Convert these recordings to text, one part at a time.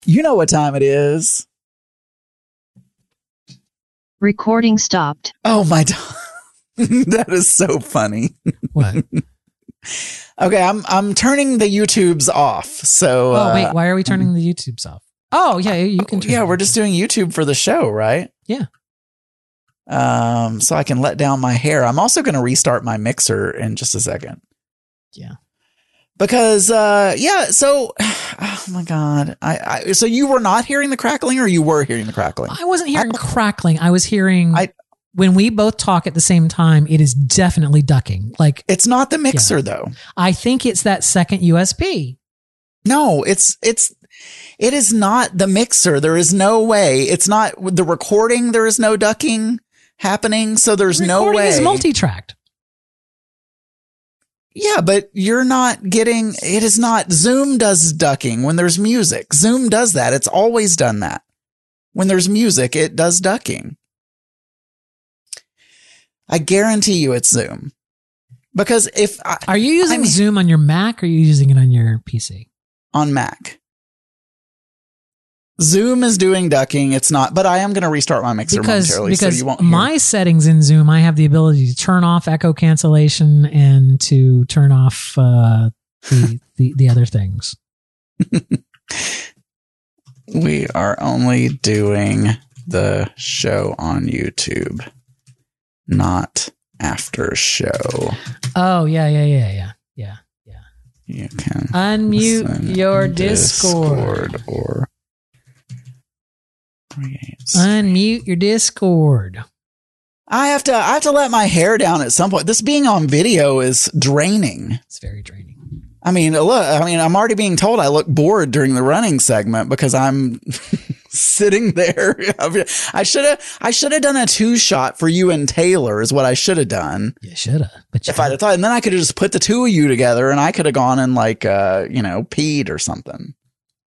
You know what time it is. Recording stopped. Oh my God. That is so funny. What? Okay, I'm turning the YouTubes off. So wait, why are we turning the YouTubes off? Oh, yeah, you can turn. Yeah, we're just doing YouTube for the show, right? Yeah. So I can let down my hair. I'm also going to restart my mixer in just a second. Yeah. Because so oh my God. So you were not hearing the crackling, or you were hearing the crackling? I wasn't hearing crackling. I was hearing when we both talk at the same time, it is definitely ducking. Like, it's not the mixer though. I think it's that second USB. No, it is not the mixer. There is no way. It's not the recording. There is no ducking happening. So there's no way. Recording is multi-tracked. Yeah, but you're not getting, it is not. Zoom does ducking when there's music. Zoom does that. It's always done that. When there's music, it does ducking. I guarantee you it's Zoom. Because are you using Zoom on your Mac, or are you using it on your PC? On Mac. Zoom is doing ducking. It's not, but I am going to restart my mixer momentarily. Because so you won't my settings in Zoom, I have the ability to turn off echo cancellation and to turn off the other things. We are only doing the show on YouTube, not after show. Oh, yeah. You can unmute your Discord or unmute your Discord. I have to let my hair down at some point. This being on video is draining. It's very draining. I mean, I'm already being told I look bored during the running segment because I'm sitting there. I should have done a 2-shot for you and Taylor is what I should have done. You should have. But if I'd have thought, and then I could have just put the two of you together and I could have gone and peed or something.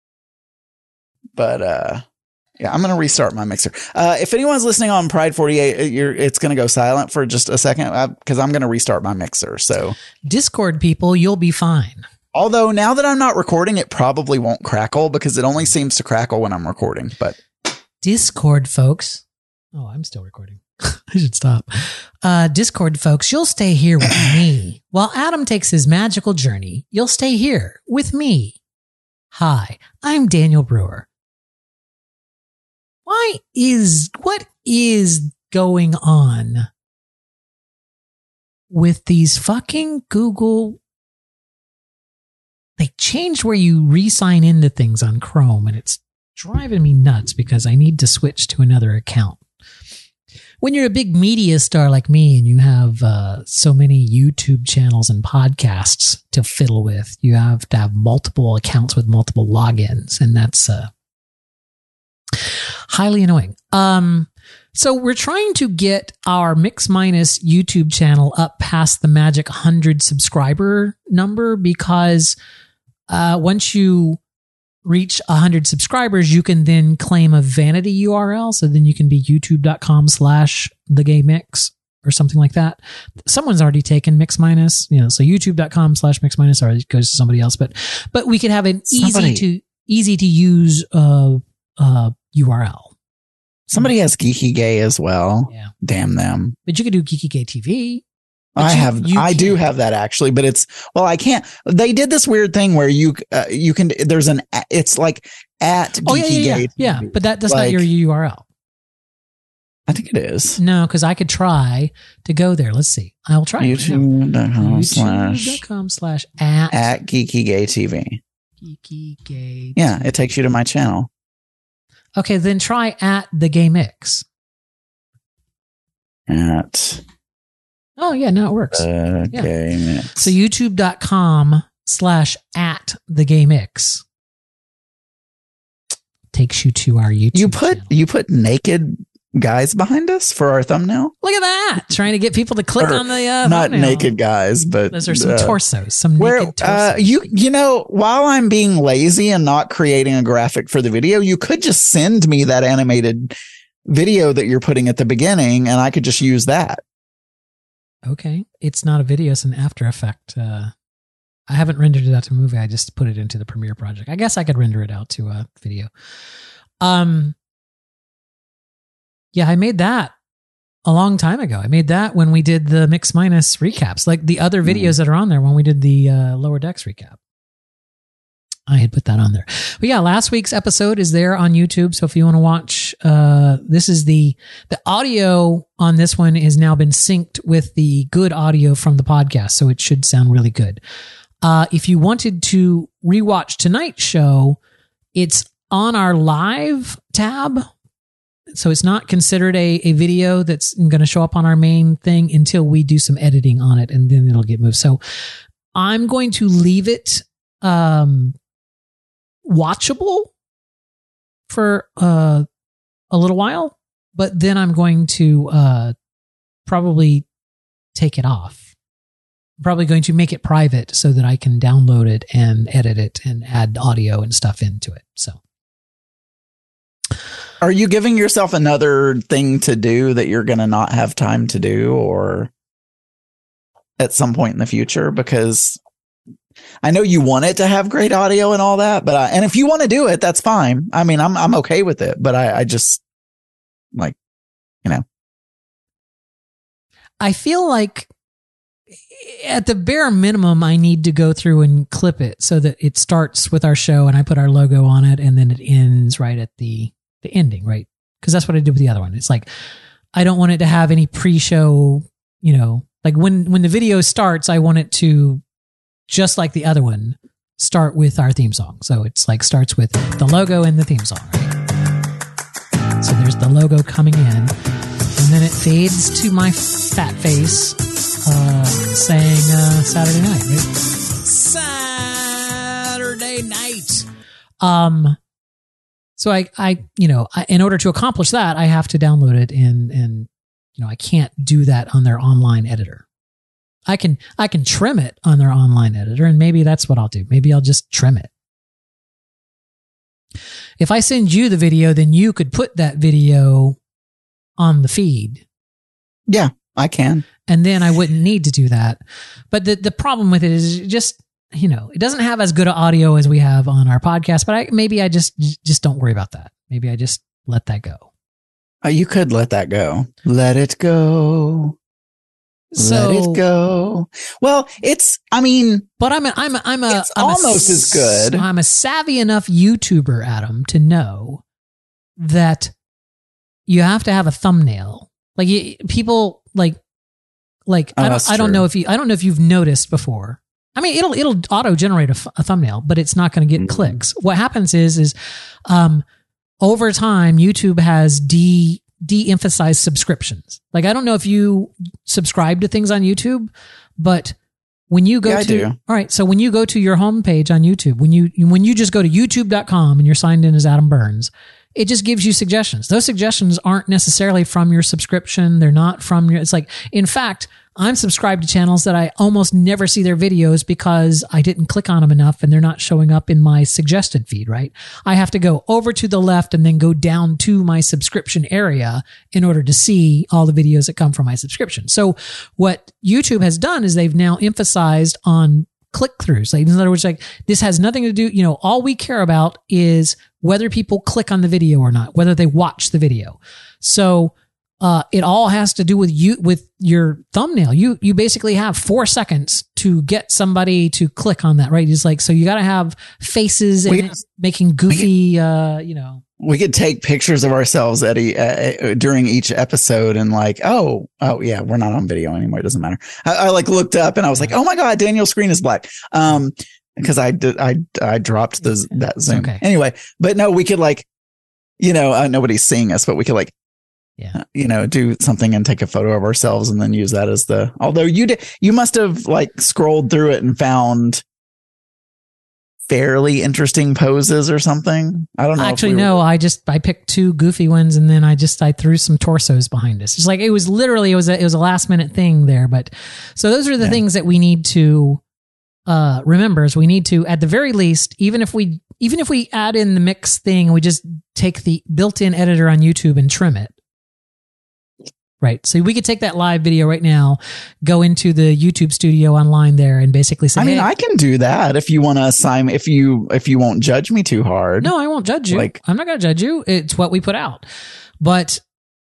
But, yeah, I'm going to restart my mixer. If anyone's listening on Pride 48, it's going to go silent for just a second because I'm going to restart my mixer. So Discord people, you'll be fine. Although now that I'm not recording, it probably won't crackle because it only seems to crackle when I'm recording. But Discord folks. Oh, I'm still recording. I should stop. Discord folks, you'll stay here with me. While Adam takes his magical journey, you'll stay here with me. Hi, I'm Daniel Brewer. What is going on with these fucking Google? They changed where you re-sign into things on Chrome, and it's driving me nuts because I need to switch to another account. When you're a big media star like me and you have so many YouTube channels and podcasts to fiddle with, you have to have multiple accounts with multiple logins, and that's highly annoying. So we're trying to get our Mix Minus YouTube channel up past the magic 100 subscriber number because once you reach 100 subscribers, you can then claim a vanity URL. So then you can be youtube.com/thegaymix or something like that. Someone's already taken Mix Minus, so youtube.com/Mix Minus or it goes to somebody else. But we could have an easy to use URL. Somebody has Geeky Gay as well. Yeah. Damn them. But you could do Geeky Gay TV. I do have that actually, but I can't. They did this weird thing where you can, it's like at Geeky Gay. Yeah. But that's not your URL. I think it is. No, because I could try to go there. Let's see. I'll try. YouTube.com/@ at Geeky Gay TV. Geeky Gay. Yeah. It takes you to my channel. Okay, then try at the Gay Mix. Oh yeah, no, it works. Gay Mix. So youtube.com/@ the Gay Mix takes you to our YouTube channel. You put naked guys behind us for our thumbnail? Look at that. Trying to get people to click on the not thumbnail. naked guys, but those are some torsos, some naked torsos. While I'm being lazy and not creating a graphic for the video, you could just send me that animated video that you're putting at the beginning and I could just use that. Okay. It's not a video, it's an After Effect I haven't rendered it out to a movie. I just put it into the Premiere project. I guess I could render it out to a video. Yeah, I made that a long time ago. I made that when we did the Mix Minus recaps, like the other videos that are on there when we did the Lower Decks recap. I had put that on there. But yeah, last week's episode is there on YouTube. So if you want to watch, this is the audio on this one has now been synced with the good audio from the podcast. So it should sound really good. If you wanted to rewatch tonight's show, it's on our live tab. So it's not considered a video that's going to show up on our main thing until we do some editing on it, and then it'll get moved. So I'm going to leave it watchable for a little while, but then I'm going to probably take it off. I'm probably going to make it private so that I can download it and edit it and add audio and stuff into it. So, are you giving yourself another thing to do that you're going to not have time to do, or at some point in the future? Because I know you want it to have great audio and all that, but and if you want to do it, that's fine. I mean, I'm okay with it, but I just like, I feel like at the bare minimum, I need to go through and clip it so that it starts with our show and I put our logo on it, and then it ends right at the ending, right? Because that's what I did with the other one. It's like, I don't want it to have any pre-show, like when the video starts, I want it to, just like the other one, start with our theme song. So it's like starts with the logo and the theme song, right? So there's the logo coming in, and then it fades to my fat face saying Saturday night, right? Saturday night. So I in order to accomplish that, I have to download it, and I can't do that on their online editor. I can trim it on their online editor, and maybe that's what I'll do. Maybe I'll just trim it. If I send you the video, then you could put that video on the feed. Yeah, I can. And then I wouldn't need to do that. But the problem with it is just, it doesn't have as good audio as we have on our podcast, but maybe I just don't worry about that. Maybe I just let that go. You could let that go. Let it go. Let it go. Well, but it's almost as good. I'm a savvy enough YouTuber, Adam, to know that you have to have a thumbnail. Like people I don't know if you've noticed before. I mean, it'll auto generate a thumbnail, but it's not going to get clicks. What happens is over time, YouTube has de-emphasized subscriptions. Like, I don't know if you subscribe to things on YouTube, but when you go all right, so when you go to your homepage on YouTube, when you just go to youtube.com and you're signed in as Adam Burns, it just gives you suggestions. Those suggestions aren't necessarily from your subscription. They're not from it's like, in fact, I'm subscribed to channels that I almost never see their videos because I didn't click on them enough and they're not showing up in my suggested feed, right? I have to go over to the left and then go down to my subscription area in order to see all the videos that come from my subscription. So what YouTube has done is they've now emphasized on click-throughs. Like, in other words, like, this has nothing to do, all we care about is whether people click on the video or not, whether they watch the video. So it all has to do with your thumbnail. You basically have 4 seconds to get somebody to click on that, right? It's like, so you got to have faces and making goofy, We could take pictures of ourselves during each episode and like, oh yeah, we're not on video anymore. It doesn't matter. I looked up and I was like, oh my God, Daniel's screen is black. Because I dropped that Zoom. Okay. Anyway, but no, we could nobody's seeing us, but we could do something and take a photo of ourselves and then use that as although you must have scrolled through it and found fairly interesting poses or something. I don't know. Actually, no, I picked 2 goofy ones and then I threw some torsos behind us. It's like, it was a last minute thing there. But so those are the things that we need to remember, is we need to, at the very least, even if we add in the mix thing, we just take the built-in editor on YouTube and trim it. Right. So we could take that live video right now, go into the YouTube studio online there and basically say, I mean, hey, I can do that if you want to assign, if you won't judge me too hard. no, I won't judge you. Like- I'm not going to judge you. It's what we put out. But,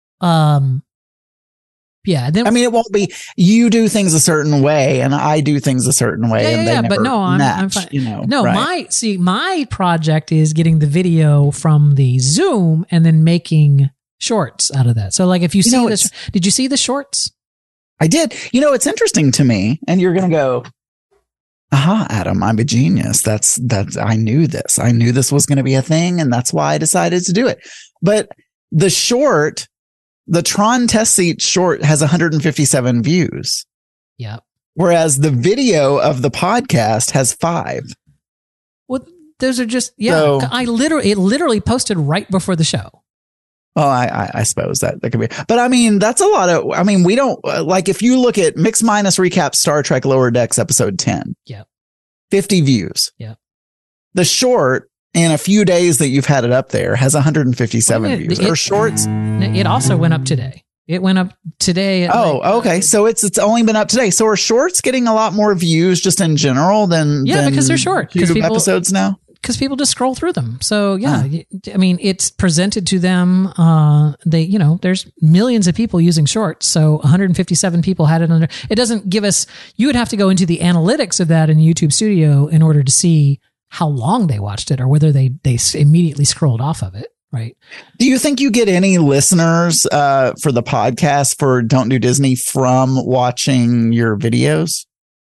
yeah, then I mean, it won't be, you do things a certain way and I do things a certain way. Yeah, and yeah, they yeah, never but no, I'm match, fine. you know, No, right? my project is getting the video from the Zoom and then making shorts out of that. So like if you see this, did you see the shorts? I did. You know, it's interesting to me, and you're going to go, aha, Adam, I'm a genius. That's, I knew this. I knew this was going to be a thing, and that's why I decided to do it. But the short, the Tron test seat short has 157 views. Yeah. Whereas the video of the podcast has 5. Well, those are just, So- it literally posted right before the show. Well, I suppose that could be, but I mean, that's a lot of, I mean, we don't, like, if you look at Mix Minus Recap Star Trek Lower Decks episode 10, Yeah. 50 views. Yeah. The short, in a few days that you've had it up there, has 157 views. Or shorts. It also went up today. It went up today. At Okay. So it's only been up today. So are shorts getting a lot more views just in general than because they're short. YouTube episodes now? Because people just scroll through them. So yeah, I mean, it's presented to them. There's millions of people using shorts. So 157 people had it under. It doesn't give us. You would have to go into the analytics of that in YouTube Studio in order to see how long they watched it or whether they immediately scrolled off of it. Right. Do you think you get any listeners for the podcast for Don't Do Disney from watching your videos?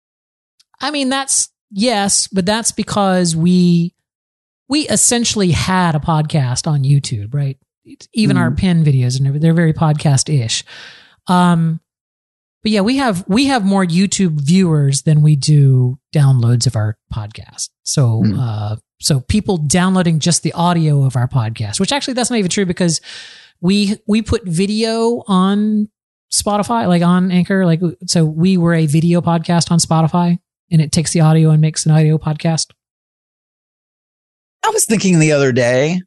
I mean, yes, but that's because we essentially had a podcast on YouTube, right? Even our pin videos and everything, they're very podcast-ish. But yeah, we have more YouTube viewers than we do downloads of our podcast. So, so people downloading just the audio of our podcast, which actually that's not even true because we put video on Spotify, like on Anchor, like, so we were a video podcast on Spotify and it takes the audio and makes an audio podcast. I was thinking the other day,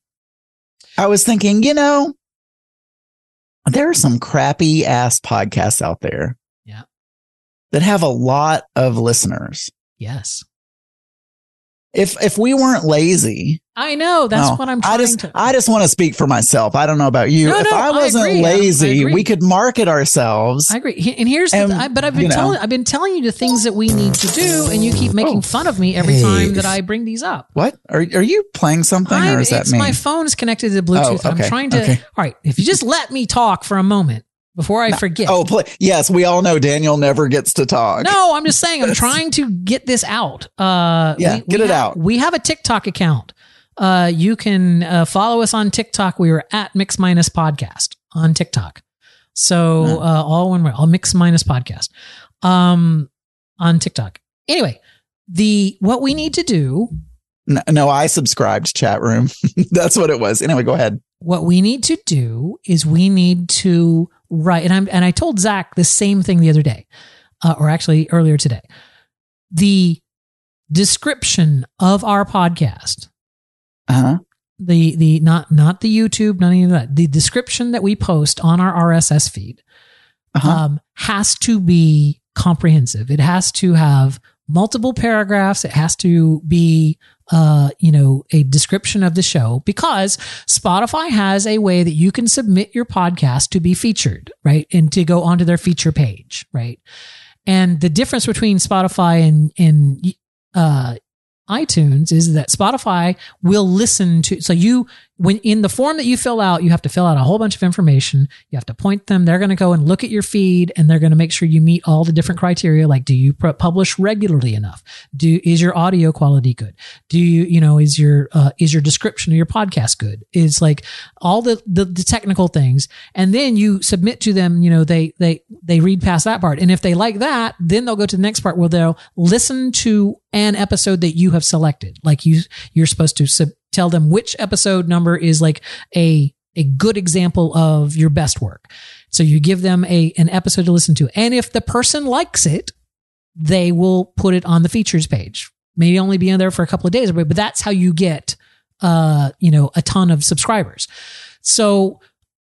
there are some crappy ass podcasts out there. Yeah. That have a lot of listeners. Yes. If we weren't lazy, I know that's what I'm trying I just want to speak for myself. I don't know about you. If I wasn't lazy, we could market ourselves. I agree. And here's but I've been telling you the things that we need to do, and you keep making fun of me every time that I bring these up. What are you playing something, or is that me? My phone is connected to the Bluetooth. Oh, okay. I'm trying to. Okay. All right, if you just let me talk for a moment before I forget. Yes, we all know Daniel never gets to talk. No, I'm just saying I'm trying to get this out. Get it out. We have a TikTok account. You can follow us on TikTok. We are at Mix Minus Podcast on TikTok. So all one word, all Mix Minus Podcast on TikTok. Anyway, what we need to do. No, I subscribed Chat Room. That's what it was. Anyway, go ahead. What we need to do is we need to write, and I told Zach the same thing the other day, or actually earlier today. The description of our podcast. The not the YouTube, not any of that. The description that we post on our RSS feed has to be comprehensive. It has to have multiple paragraphs. It has to be a description of the show, because Spotify has a way that you can submit your podcast to be featured, right? And to go onto their feature page, right? And the difference between Spotify and iTunes is that Spotify will listen to, so when in the form that you fill out, you have to fill out a whole bunch of information. You have to point them. They're going to go and look at your feed, and they're going to make sure you meet all the different criteria. Like, do you publish regularly enough? Is your audio quality good? Do you, is your description of your podcast good? Is like all the technical things. And then you submit to them, they read past that part. And if they like that, then they'll go to the next part where they'll listen to an episode that you have selected. Like you're supposed to tell them which episode number is like a good example of your best work. So you give them an episode to listen to. And if the person likes it, they will put it on the features page. Maybe only be in there for a couple of days, but that's how you get, a ton of subscribers. So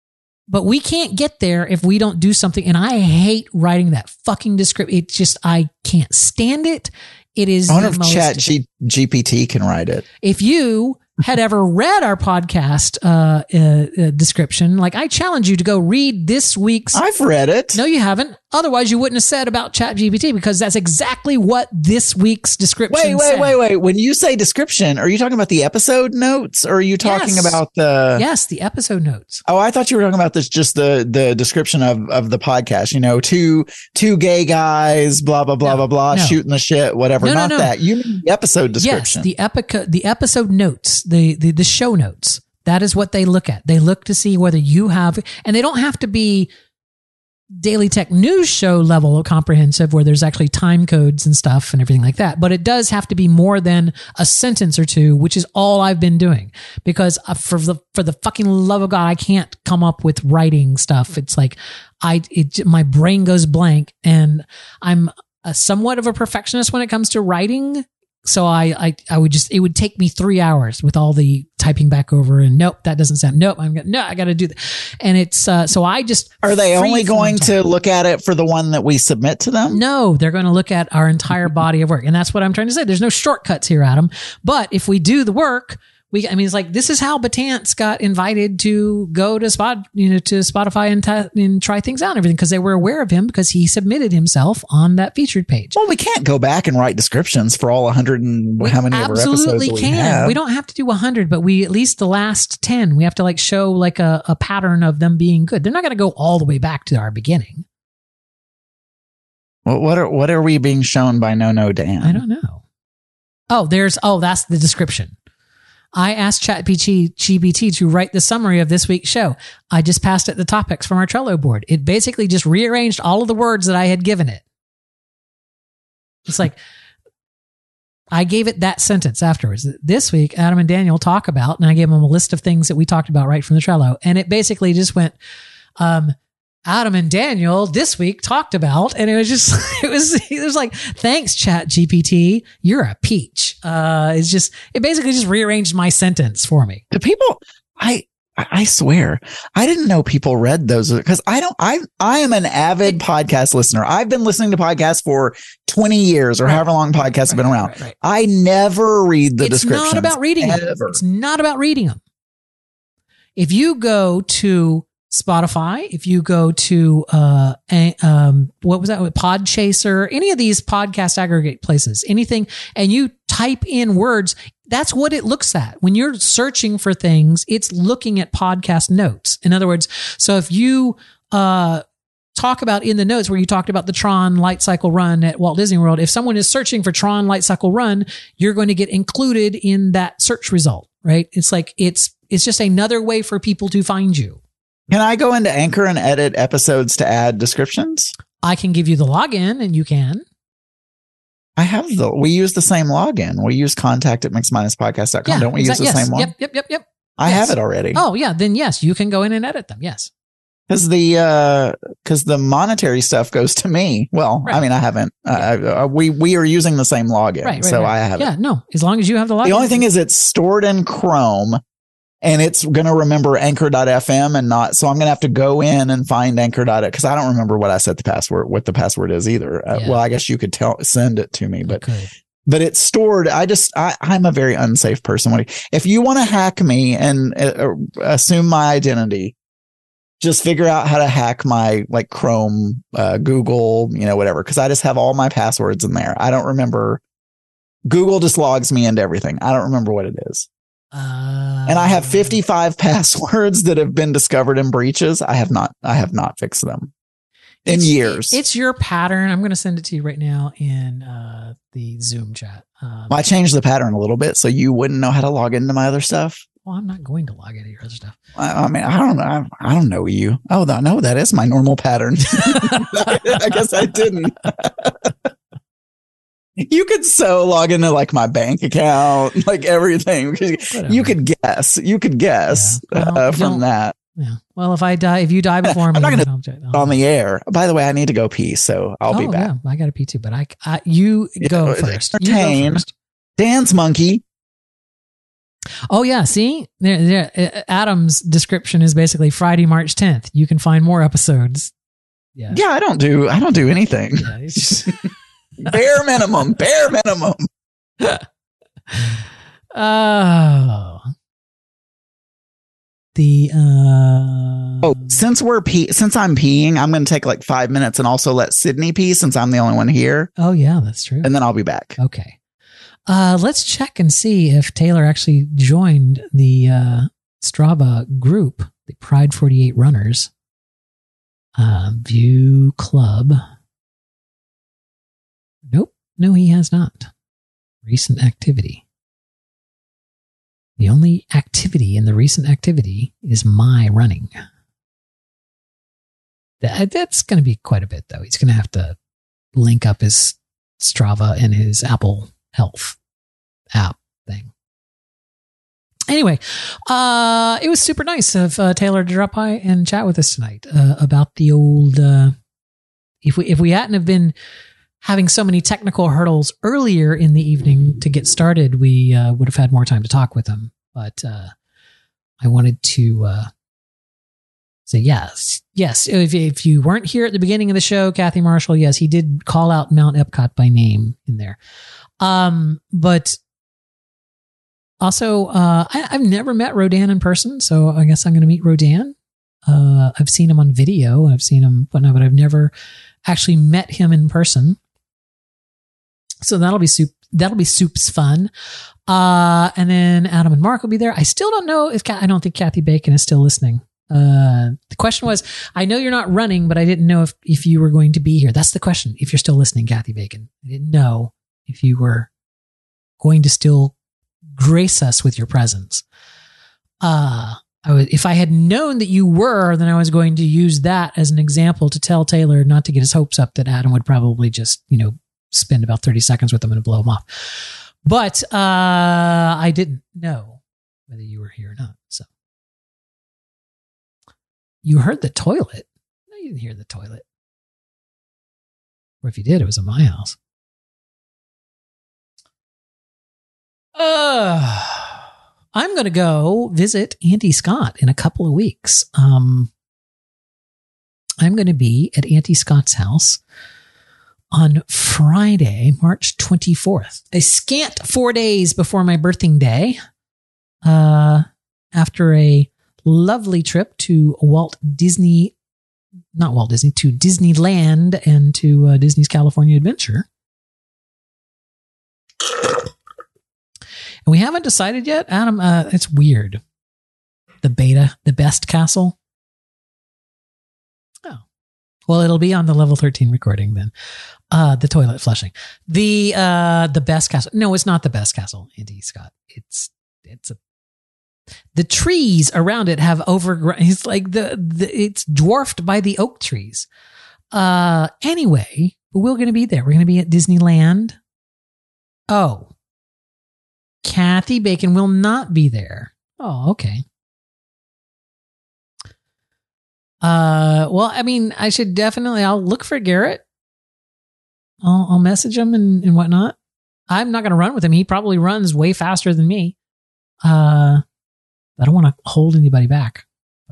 But we can't get there if we don't do something. And I hate writing that fucking description. It's just, I can't stand it. It is. I wonder if Chat GPT can write it. If you had ever read our podcast description, like I challenge you to go read this week's. I've read it. No, you haven't. Otherwise, you wouldn't have said about ChatGPT, because that's exactly what this week's description said. Wait. When you say description, are you talking about the episode notes, or are you talking about the? Yes, the episode notes. Oh, I thought you were talking about this, just the description of the podcast. You know, two gay guys, blah blah blah blah blah, shooting the shit, whatever. Not that. You mean the episode description? Yes, the episode notes, the show notes. That is what they look at. They look to see whether you have, and they don't have to be Daily Tech News show level comprehensive where there's actually time codes and stuff and everything like that. But it does have to be more than a sentence or two, which is all I've been doing, because for the fucking love of God, I can't come up with writing stuff. It's like my brain goes blank, and I'm somewhat of a perfectionist when it comes to writing. So I would it would take me 3 hours with all the typing back over, and nope, that doesn't sound, nope, I got to do that. And it's, so I just, are they only going to look at it for the one that we submit to them? No, they're going to look at our entire body of work. And that's what I'm trying to say. There's no shortcuts here, Adam. But if we do the work, it's like, this is how Batance got invited to go to Spotify and try things out and everything, because they were aware of him because he submitted himself on that featured page. Well, we can't go back and write descriptions for all 100 and how many of our episodes we absolutely can. We don't have to do 100, but we, at least the last 10, we have to like show like a pattern of them being good. They're not going to go all the way back to our beginning. Well, what are we being shown by No Dan? I don't know. That's the description. I asked ChatGPT to write the summary of this week's show. I just passed it the topics from our Trello board. It basically just rearranged all of the words that I had given it. It's like, I gave it that sentence afterwards. This week, Adam and Daniel talk about, and I gave them a list of things that we talked about right from the Trello. And it basically just went, Adam and Daniel this week talked about, and it was like, thanks, ChatGPT, you're a peach. It basically just rearranged my sentence for me. The people, I swear, I didn't know people read those, because I am an avid podcast listener. I've been listening to podcasts for 20 years or however long podcasts have been around. Right. I never read the descriptions. It's not about reading them. It's not about reading them. If you go to Spotify, if you go to what was that, Podchaser, any of these podcast aggregate places, anything, and you type in words, that's what it looks at. When you're searching for things, it's looking at podcast notes. In other words, so if you talk about in the notes where you talked about the Tron Light Cycle Run at Walt Disney World, if someone is searching for Tron Light Cycle Run, you're going to get included in that search result, right? It's like, it's just another way for people to find you. Can I go into Anchor and edit episodes to add descriptions? I can give you the login, and you can. We use the same login. We use contact@mix-podcast.com. Yeah, don't we use the same one? Yep. I have it already. Oh yeah. Then yes, you can go in and edit them. Yes. Because the monetary stuff goes to me. Well, right. I mean, I haven't. We are using the same login, right. I have it. Yeah, no. As long as you have the login. The only thing is, it's stored in Chrome, and it's going to remember Anchor.fm and not. So I'm going to have to go in and find Anchor.fm, because I don't remember what the password is either. Yeah. Well, I guess you could send it to me, but it's stored. I'm a very unsafe person. If you want to hack me and assume my identity, just figure out how to hack my like Chrome, Google, whatever. Cause I just have all my passwords in there. I don't remember. Google just logs me into everything. I don't remember what it is. And I have 55 passwords that have been discovered in breaches. I have not fixed them in years. It's your pattern. I'm going to send it to you right now in the Zoom chat. I changed the pattern a little bit so you wouldn't know how to log into my other stuff. Well, I'm not going to log into your other stuff. I mean, I don't know. I don't know you. Oh, no, that is my normal pattern. I guess I didn't. You could log into like my bank account, like everything. You could guess. From that. Yeah. Well, if you die before me, I'm not going to on the air. By the way, I need to go pee, so I'll be back. Yeah, I got to pee too, but you go first. Entertain. Dance Monkey. Oh yeah, see, Adam's description is basically Friday, March 10th. You can find more episodes. Yeah, I don't do anything. Yeah, it's just bare minimum. Oh, since I'm peeing, I'm going to take like 5 minutes and also let Sydney pee since I'm the only one here. Oh yeah, that's true. And then I'll be back. Okay. Let's check and see if Taylor actually joined the Strava group, the Pride 48 Runners. View club. Nope. No, he has not. Recent activity. The only activity in the recent activity is my running. That's going to be quite a bit, though. He's going to have to link up his Strava and his Apple Health app thing. Anyway, it was super nice of Taylor to drop by and chat with us tonight about the old. If we hadn't have been having so many technical hurdles earlier in the evening to get started, we would have had more time to talk with him. But I wanted to say yes. If you weren't here at the beginning of the show, Kathy Marshall, yes, he did call out Mount Epcot by name in there. But also, I've never met Rodan in person, so I guess I'm going to meet Rodan. I've seen him on video. I've seen him whatnot, but I've never actually met him in person. So that'll be soup's fun. And then Adam and Mark will be there. I still don't know if I don't think Kathy Bacon is still listening. The question was, I know you're not running, but I didn't know if you were going to be here. That's the question. If you're still listening, Kathy Bacon, I didn't know if you were going to still grace us with your presence. If I had known that you were, then I was going to use that as an example to tell Taylor not to get his hopes up that Adam would probably just, spend about 30 seconds with him and blow him off. But I didn't know whether you were here or not. So you heard the toilet. No, you didn't hear the toilet. Or if you did, it was in my house. I'm going to go visit Auntie Scott in a couple of weeks. I'm going to be at Auntie Scott's house on Friday, March 24th, a scant 4 days before my birthing day, after a lovely trip to to Disneyland and to Disney's California Adventure. And we haven't decided yet, Adam. It's weird. The best castle. Oh, well, it'll be on the level 13 recording then. The toilet flushing. The best castle. No, it's not the best castle, Auntie Scott. The trees around it have overgrown. It's like it's dwarfed by the oak trees. Anyway, we're going to be there. We're going to be at Disneyland. Oh. Kathy Bacon will not be there. Oh, okay. Well, I mean, I'll look for Garrett. I'll message him and whatnot. I'm not going to run with him. He probably runs way faster than me. I don't want to hold anybody back.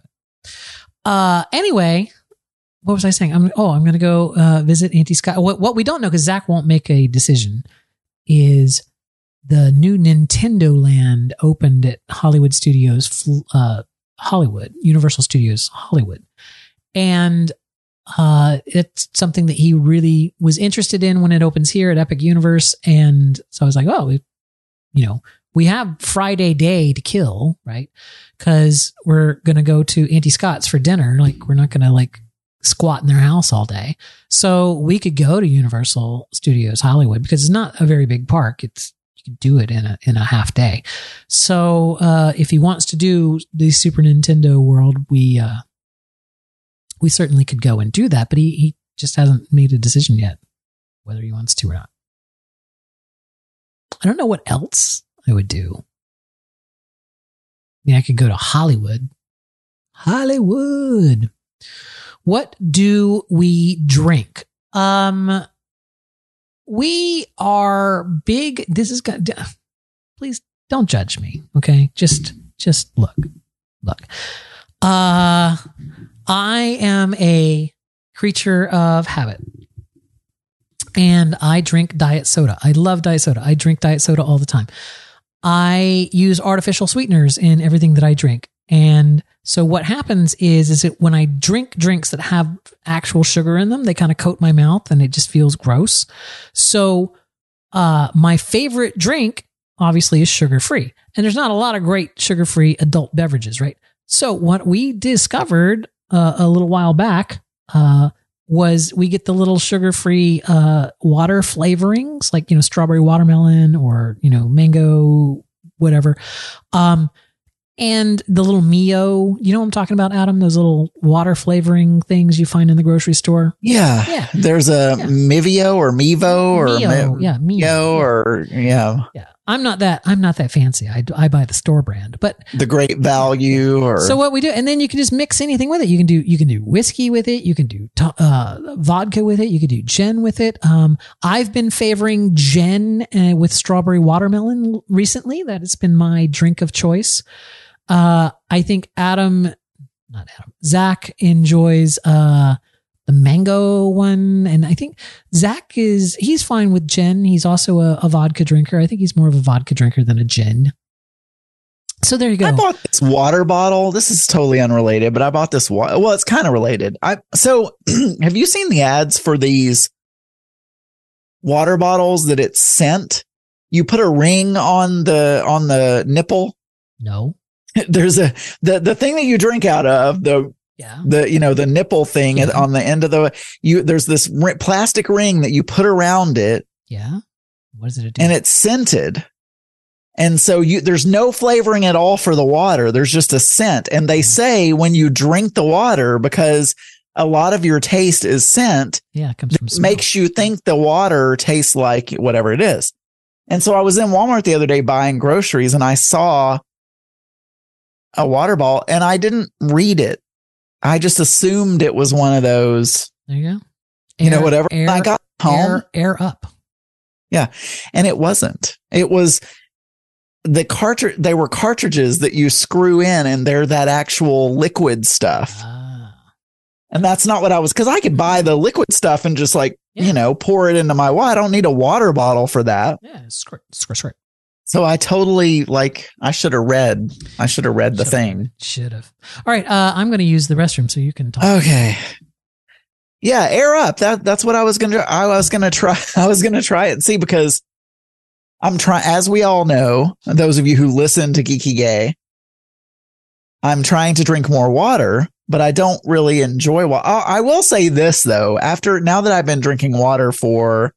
Anyway, what was I saying? I'm going to go visit Auntie Scott. What we don't know, because Zach won't make a decision, is the new Nintendo Land opened at Hollywood Studios, Universal Studios Hollywood. And it's something that he really was interested in when it opens here at Epic Universe. And so I was like, we have Friday day to kill, right? Because we're going to go to Auntie Scott's for dinner. Like, we're not going to squat in their house all day. So we could go to Universal Studios Hollywood because it's not a very big park. You can do it in a half day. So if he wants to do the Super Nintendo World, we certainly could go and do that, but he just hasn't made a decision yet whether he wants to or not. I don't know what else I would do. I mean, I could go to Hollywood. Hollywood. What do we drink? We are big. Please Don't judge me. Okay. Just look. I am a creature of habit. And I drink diet soda. I love diet soda. I drink diet soda all the time. I use artificial sweeteners in everything that I drink. And so what happens is that when I drink drinks that have actual sugar in them, they kind of coat my mouth and it just feels gross. So my favorite drink obviously is sugar-free. And there's not a lot of great sugar-free adult beverages, right? So what we discovered a little while back was we get the little sugar-free water flavorings, like, strawberry watermelon or, mango, whatever. And the little Mio, you know what I'm talking about, Adam? Those little water flavoring things you find in the grocery store. Yeah. There's a Mivio or Mevo or Mio or Yeah. I'm not that fancy. I buy the store brand, but the Great Value or so what we do, and then you can just mix anything with it. You can do whiskey with it. You can do vodka with it. You can do gin with it. I've been favoring gin with strawberry watermelon recently. That has been my drink of choice. I think Zach enjoys the mango one. And I think Zach he's fine with gin. He's also a vodka drinker. I think he's more of a vodka drinker than a gin. So there you go. I bought this water bottle. This is totally unrelated, but I bought this. Well, it's kind of related. So have you seen the ads for these water bottles that it's scent? You put a ring on the nipple. No. There's the thing that you drink out of, the nipple thing on the end of there's this plastic ring that you put around it. Yeah. What does it do? And it's scented. And so there's no flavoring at all for the water. There's just a scent. And they say when you drink the water, because a lot of your taste is scent, it comes from smell. Makes you think the water tastes like whatever it is. And so I was in Walmart the other day buying groceries and I saw a water bottle and I didn't read it. I just assumed it was one of those. There you go. Whatever. I got home. Air up. Yeah. And it wasn't. It was the cartridge. They were cartridges that you screw in and they're that actual liquid stuff. And that's not what I was, because I could buy the liquid stuff and just pour it into my water. I don't need a water bottle for that. Yeah. Squirt. So I totally I should have read the thing. Should have. All right. I'm going to use the restroom so you can talk. Okay. Yeah. Air up. That's what I was going to do. I was going to try it and see, because I'm trying, as we all know, those of you who listen to Geeky Gay, I'm trying to drink more water, but I don't really enjoy water. I will say this though, now that I've been drinking water for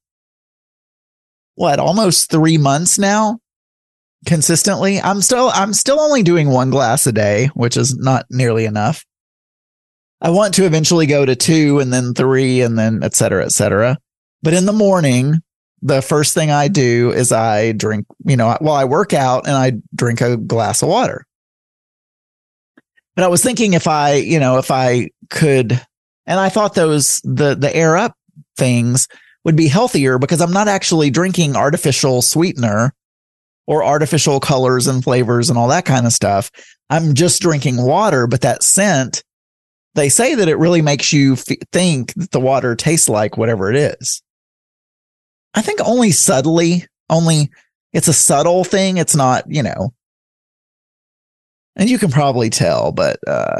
almost 3 months now, consistently, I'm still only doing 1 glass a day, which is not nearly enough. I want to eventually go to 2 and then 3 and then et cetera, et cetera. But in the morning, the first thing I do is I drink, I work out and I drink a glass of water. But I was thinking if I could, and I thought the air up things would be healthier because I'm not actually drinking artificial sweetener or artificial colors and flavors and all that kind of stuff. I'm just drinking water, but that scent, they say that it really makes you think that the water tastes like whatever it is. I think only subtly, it's a subtle thing. It's not, and you can probably tell, but,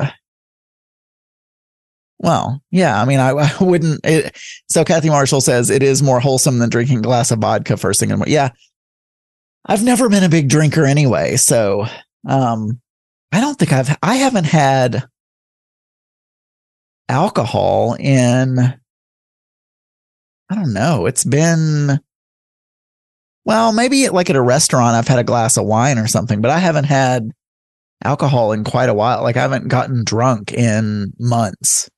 well, yeah, I mean, I wouldn't. So Kathy Marshall says it is more wholesome than drinking a glass of vodka first thing in the morning. Yeah. I've never been a big drinker anyway. So, I don't think I haven't had alcohol in, I don't know. It's been, maybe at a restaurant, I've had a glass of wine or something, but I haven't had alcohol in quite a while. I haven't gotten drunk in months.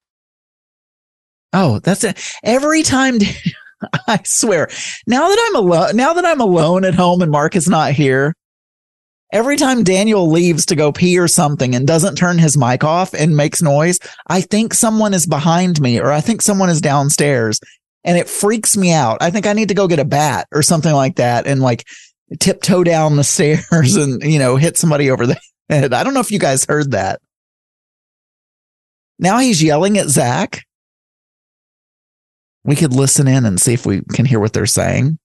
Oh, that's it. Every time, I swear, now that I'm alone at home and Mark is not here, every time Daniel leaves to go pee or something and doesn't turn his mic off and makes noise, I think someone is behind me or I think someone is downstairs and it freaks me out. I think I need to go get a bat or something like that and tiptoe down the stairs and, hit somebody over the head. I don't know if you guys heard that. Now he's yelling at Zach. We could listen in and see if we can hear what they're saying.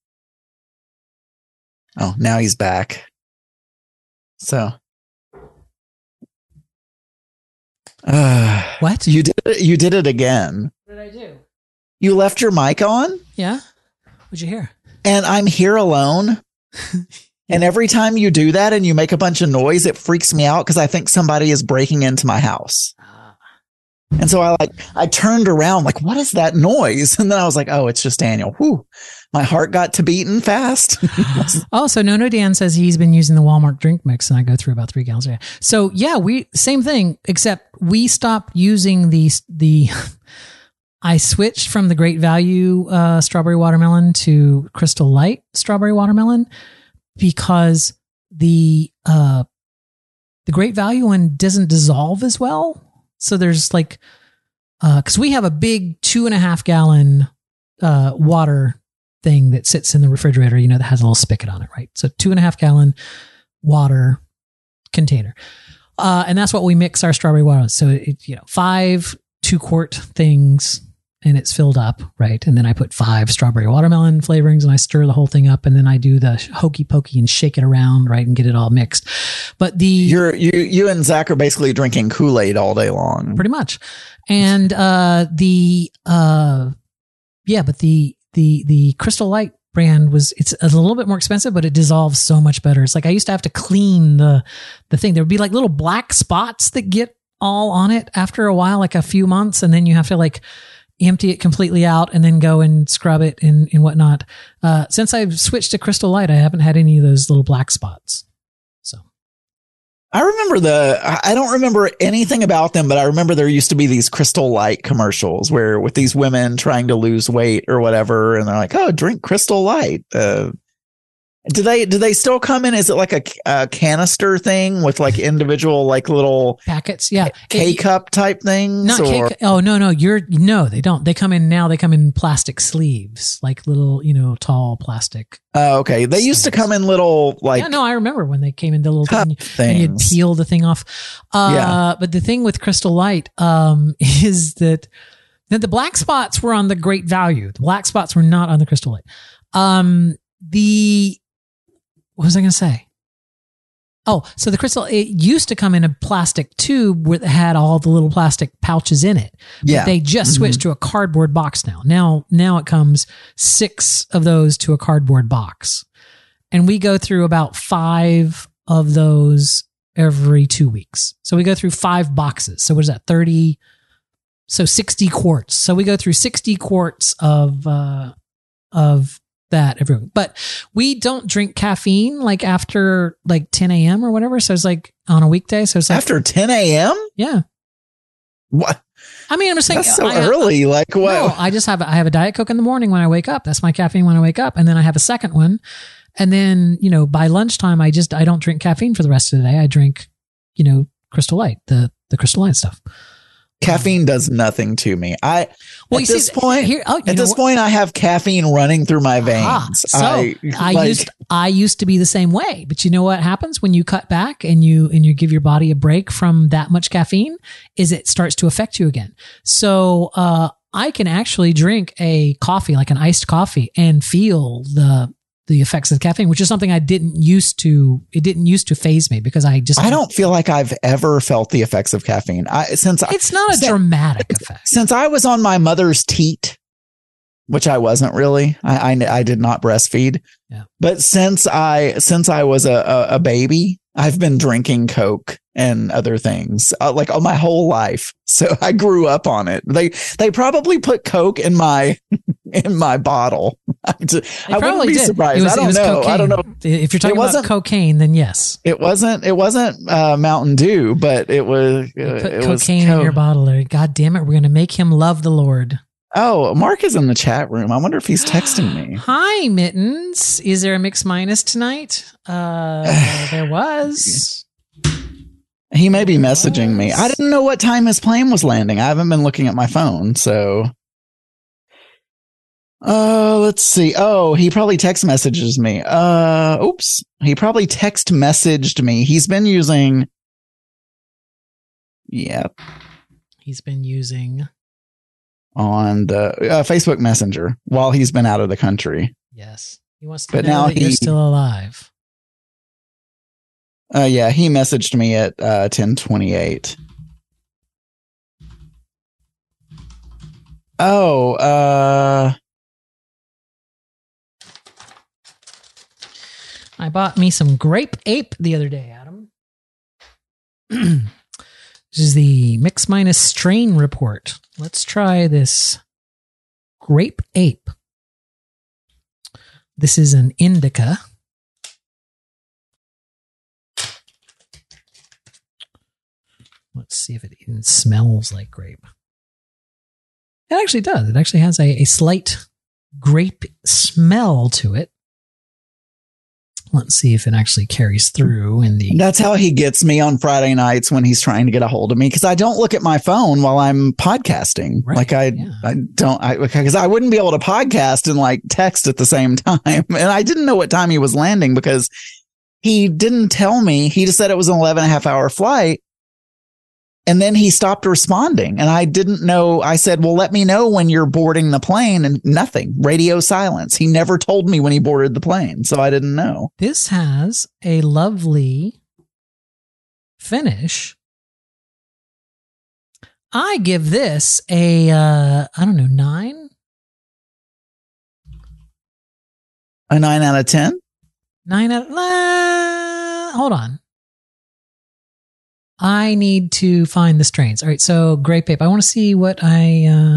Oh, now he's back. So. What? You did it again. What did I do? You left your mic on? Yeah. What'd you hear? And I'm here alone. And every time you do that and you make a bunch of noise, it freaks me out because I think somebody is breaking into my house. And so I turned around like, what is that noise? And then I was like, oh, it's just Daniel. Whew. My heart got to beating fast. Oh, so Nono Dan says he's been using the Walmart drink mix and I go through about 3 gallons a day. So yeah, same thing, except we stopped using the I switched from the Great Value strawberry watermelon to Crystal Light strawberry watermelon because the Great Value one doesn't dissolve as well. So there's like, cause we have a big 2.5 gallon, water thing that sits in the refrigerator, that has a little spigot on it, right? So 2.5 gallon water container. And that's what we mix our strawberry water. So it, 5 2-quart things and it's filled up, right? And then I put 5 strawberry watermelon flavorings and I stir the whole thing up and then I do the hokey pokey and shake it around, right? And get it all mixed. But you and Zach are basically drinking Kool-Aid all day long. Pretty much. And, the Crystal Light brand it's a little bit more expensive, but it dissolves so much better. It's like I used to have to clean the thing. There would be like little black spots that get all on it after a while, like a few months. And then you have to like empty it completely out and then go and scrub it and whatnot. Since I've switched to Crystal Light, I haven't had any of those little black spots. So I don't remember anything about them, but I remember there used to be these Crystal Light commercials where with these women trying to lose weight or whatever. And they're like, oh, drink Crystal Light. Do they still come in? Is it like a canister thing with like individual like little packets? Yeah, K-cup type things. Not K. Oh no, no, they don't. They come in plastic sleeves, like little tall plastic. Oh, okay. They used to come in little like. Yeah, no, I remember when they came in the little thing, and you'd peel the thing off. But the thing with Crystal Light is that the black spots were on the Great Value. The black spots were not on the Crystal Light. What was I going to say? Oh, so the Crystal, it used to come in a plastic tube that had all the little plastic pouches in it. Yeah. But they just switched to a cardboard box now. Now it comes 6 of those to a cardboard box. And we go through about 5 of those every 2 weeks. So we go through 5 boxes. So what is that? 30. So 60 quarts. So we go through 60 quarts of that every week. But we don't drink caffeine like after like 10 a.m. or whatever. So it's like on a weekday. So it's like after 10 a.m. Yeah. What? I mean, I'm just saying that's so early. Like what? No, I have a Diet Coke in the morning when I wake up. That's my caffeine when I wake up. And then I have a second one. And then, by lunchtime, I don't drink caffeine for the rest of the day. I drink, Crystal Light, the Crystal Light stuff. Caffeine does nothing to me. At this point, I have caffeine running through my veins. I used to be the same way, but you know what happens when you cut back and you give your body a break from that much caffeine is it starts to affect you again. So, I can actually drink a coffee, like an iced coffee, and feel the effects of caffeine, which is something it didn't used to faze me because I don't feel like I've ever felt the effects of caffeine. It's not a dramatic effect. Since I was on my mother's teat, which I wasn't really, I did not breastfeed. Yeah. But since I was a baby, I've been drinking Coke and other things like all my whole life. So I grew up on it. They probably put Coke in my bottle. I wouldn't be surprised. I don't know. Cocaine. I don't know. If you're talking about cocaine, then yes. It wasn't Mountain Dew, but it was cocaine in your bottle. God damn it, we're going to make him love the Lord. Oh, Mark is in the chat room. I wonder if he's texting me. Hi, Mittens. Is there a mix minus tonight? There was. He may be messaging me. I didn't know what time his plane was landing. I haven't been looking at my phone, so Let's see. Oh, he probably text messages me. Oops. He probably text messaged me. He's been using. Yeah. He's been using on the Facebook Messenger while he's been out of the country. Yes. He wants to but know now that you're still alive. Yeah, he messaged me at 10:28. Oh, I bought me some Grape Ape the other day, Adam. This is the Mix Minus Strain Report. Let's try this Grape Ape. This is an indica. Let's see if it even smells like grape. It actually does. It actually has a slight grape smell to it. Let's see if it actually carries through in the... That's how he gets me on Friday nights when he's trying to get a hold of me, because I don't look at my phone while I'm podcasting. Right, like I don't, because I wouldn't be able to podcast and like text at the same time. And I didn't know what time he was landing because he didn't tell me. He just said it was an 11.5-hour flight. And then he stopped responding and I didn't know. I said, well, let me know when you're boarding the plane, and nothing. Radio silence. He never told me when he boarded the plane. So I didn't know. This has a lovely finish. I give this a, I don't know, 9? A 9 out of 10? 9 out of, hold on. I need to find the strains. All right, so Grape Ape. I want to see what I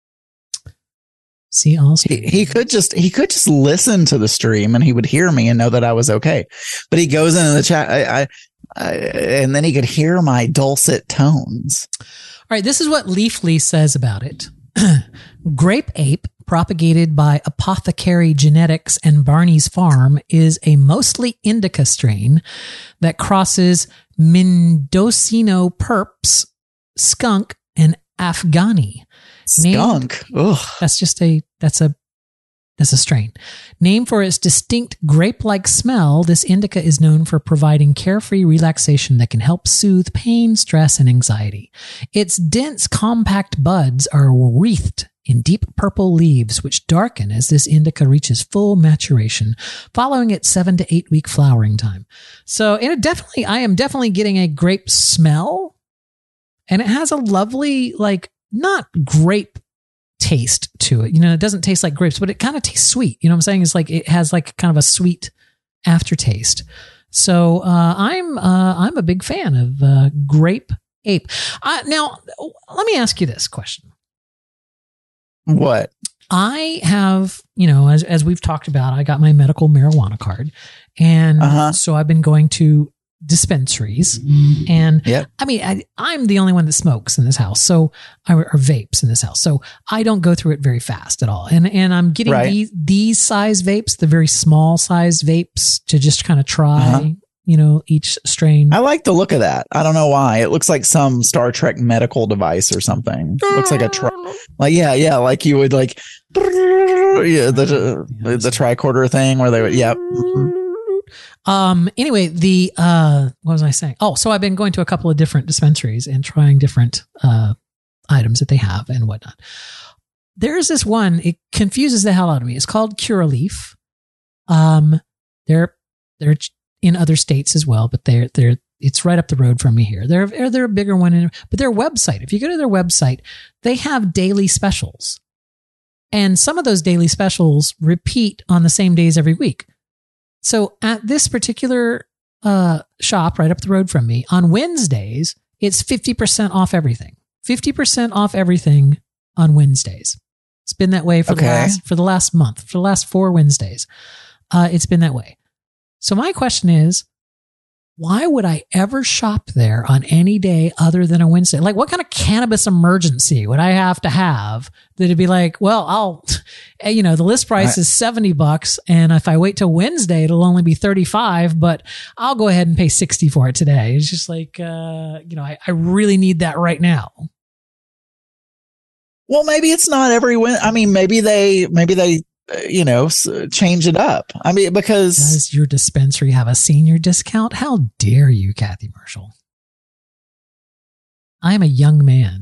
see. Also, he could just listen to the stream and he would hear me and know that I was okay. But he goes into the chat, and then he could hear my dulcet tones. All right, this is what Leafly says about it. Grape Ape, propagated by Apothecary Genetics and Barney's Farm, is a mostly indica strain that crosses Mendocino Purps, Skunk, and Afghani. Skunk? Ugh. That's a strain. Named for its distinct grape-like smell, this indica is known for providing carefree relaxation that can help soothe pain, stress, and anxiety. Its dense, compact buds are wreathed in deep purple leaves, which darken as this indica reaches full maturation, following its 7 to 8 week flowering time. So I am definitely getting a grape smell, and it has a lovely, like, not grape taste to it. You know, it doesn't taste like grapes, but it kind of tastes sweet. You know what I'm saying? It's like it has like kind of a sweet aftertaste. So I'm a big fan of Grape Ape. Now, let me ask you this question. What? I have, you know, as we've talked about, I got my medical marijuana card. And so I've been going to dispensaries. And I mean, I'm the only one that smokes in this house. So, or vapes in this house. So I don't go through it very fast at all. And I'm getting these size vapes, the very small size vapes, to just kind of try, you know, each strain. I like the look of that. I don't know why. It looks like some Star Trek medical device or something. It looks like like like you would like the tricorder thing where they would Anyway, what was I saying? Oh, so I've been going to a couple of different dispensaries and trying different items that they have and whatnot. There's this one, it confuses the hell out of me. It's called Curaleaf. They're in other states as well, but it's right up the road from me here. They're a bigger one, but their website, if you go to their website, they have daily specials. And some of those daily specials repeat on the same days every week. So at this particular shop right up the road from me, on Wednesdays, it's 50% off everything. 50% off everything on Wednesdays. It's been that way for the last month, for the last 4 Wednesdays. It's been that way. So my question is, why would I ever shop there on any day other than a Wednesday? Like, what kind of cannabis emergency would I have to have that it'd be like, well, the list price is $70, and if I wait till Wednesday, it'll only be $35, but I'll go ahead and pay $60 for it today. It's just like, I really need that right now. Well, maybe it's not every win. I mean, maybe they change it up. I mean, because does your dispensary have a senior discount? How dare you, Kathy Marshall? I am a young man.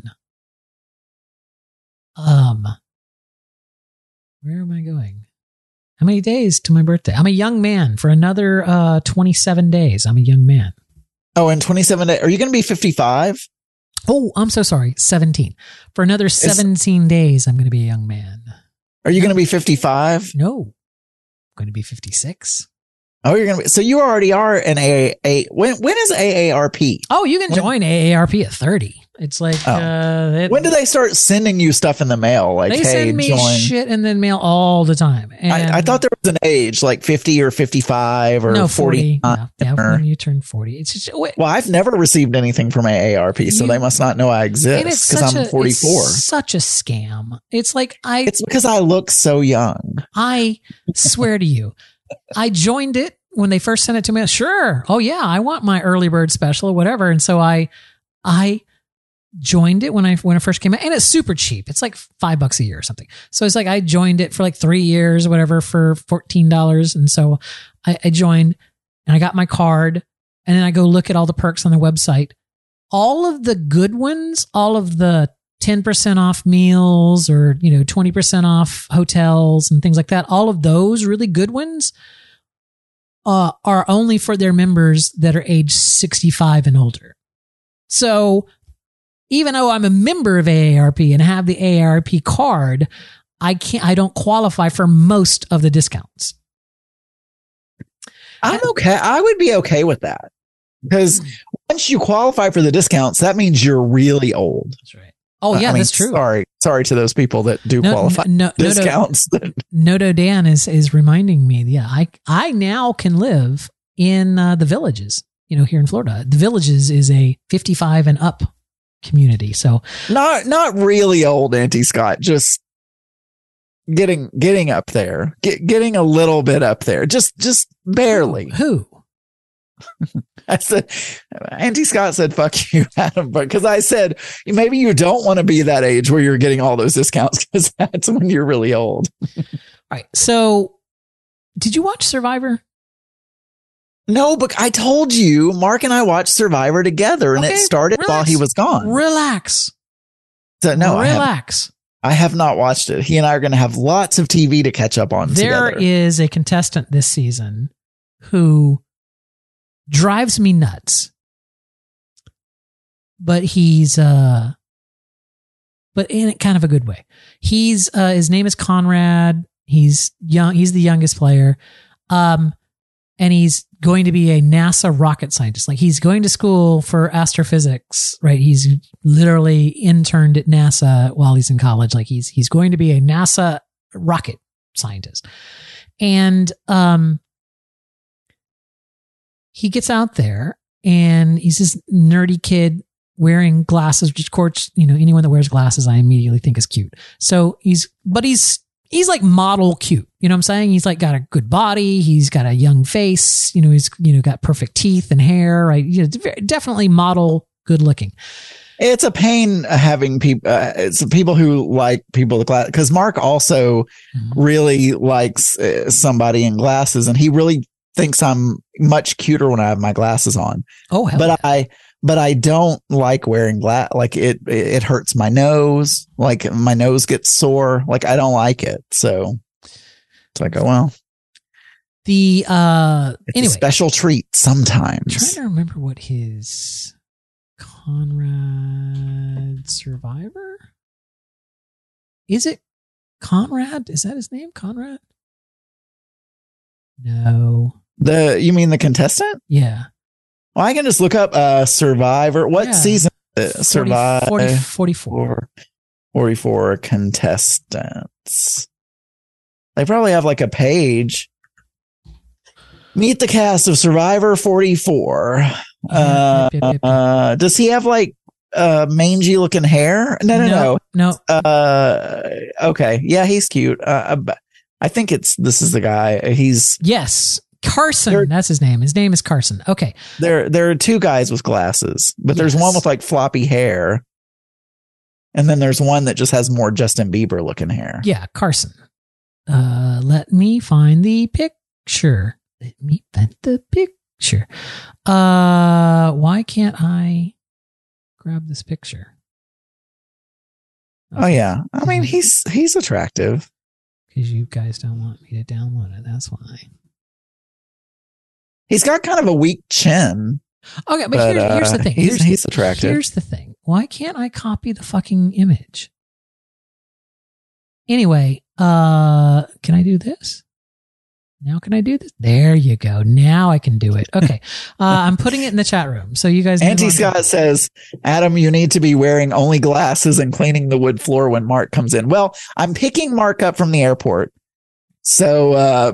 Where am I going? How many days to my birthday? I'm a young man for another 27 days. I'm a young man. Oh, in 27 days. Are you going to be 55? Oh, I'm so sorry. 17. For another 17 days, I'm going to be a young man. Are you going to be 55? No. I'm going to be 56. Oh, you're going to be. So you already are an AA. When is AARP? Oh, you can join AARP at 30. It's like, when do they start sending you stuff in the mail? Like, they hey, send me join. shit in the mail all the time. And I thought there was an age, like 50 or 55 or no, 40. Yeah, when you turn 40. It's just, well, I've never received anything from AARP, so they must not know I exist because I'm 44. It's such a scam. It's like It's because I look so young. I swear to you, I joined it when they first sent it to me. Sure. Oh yeah, I want my early bird special or whatever. And so I joined it when it first came out, and it's super cheap. It's like $5 a year or something. So it's like I joined it for like 3 years or whatever for $14. And so I joined and I got my card, and then I go look at all the perks on the website. All of the good ones, all of the 10% off meals or, 20% off hotels and things like that. All of those really good ones are only for their members that are age 65 and older. So even though I'm a member of AARP and have the AARP card, I don't qualify for most of the discounts. I'm okay. I would be okay with that because once you qualify for the discounts, that means you're really old. That's right. Oh yeah, that's true. Sorry to those people that do qualify discounts. Noto Dan is reminding me. Yeah, I now can live in the Villages. Here in Florida, the Villages is a 55 and up community. So not really old, Auntie Scott. Just getting up there, getting a little bit up there, just barely. Who? I said, Auntie Scott said, "Fuck you, Adam," because I said maybe you don't want to be that age where you're getting all those discounts because that's when you're really old. All right. So, did you watch Survivor? No, but I told you, Mark and I watched Survivor together, and it started while he was gone. Relax. So, no, relax. I have not watched it. He and I are going to have lots of TV to catch up on together. There is a contestant this season who drives me nuts, but he's but in kind of a good way. He's his name is Conrad. He's young. He's the youngest player, and he's going to be a NASA rocket scientist. Like he's going to school for astrophysics, right? He's literally interned at NASA while he's in college. Like he's going to be a NASA rocket scientist, and he gets out there and he's this nerdy kid wearing glasses, which of course, anyone that wears glasses, I immediately think is cute. So he's like model cute. You know what I'm saying? He's like got a good body. He's got a young face. He's, got perfect teeth and hair, right? Definitely model good looking. It's a pain having people, it's people who like people with glasses. Cause Mark also really likes somebody in glasses, and he really thinks I'm much cuter when I have my glasses on. Oh, hell but I don't like wearing glass. Like it hurts my nose. Like my nose gets sore. Like I don't like it. So it's like, oh, well, it's anyway, a special treat sometimes. I'm trying to remember what his Conrad Survivor. Is it Conrad? Is that his name? Conrad? No. You mean the contestant? Yeah. Well, I can just look up Survivor. What season? Survivor 44 contestants. They probably have like a page. Meet the cast of Survivor 44. Does he have like mangy looking hair? No. Okay. Yeah, he's cute. I think this is the guy. Yes. Carson. That's his name. His name is Carson. Okay. There are two guys with glasses, but there's one with like floppy hair. And then there's one that just has more Justin Bieber looking hair. Yeah, Carson. Let me find the picture. Let me find the picture. Why can't I grab this picture? Oh yeah. I mean, he's attractive. Because you guys don't want me to download it. That's why. He's got kind of a weak chin. Okay, but here's the thing. He's attractive. Here's the thing. Why can't I copy the fucking image? Anyway, can I do this? Now can I do this? There you go. Now I can do it. Okay. I'm putting it in the chat room. So you guys. Auntie Scott says, Adam, you need to be wearing only glasses and cleaning the wood floor when Mark comes in. Well, I'm picking Mark up from the airport. So,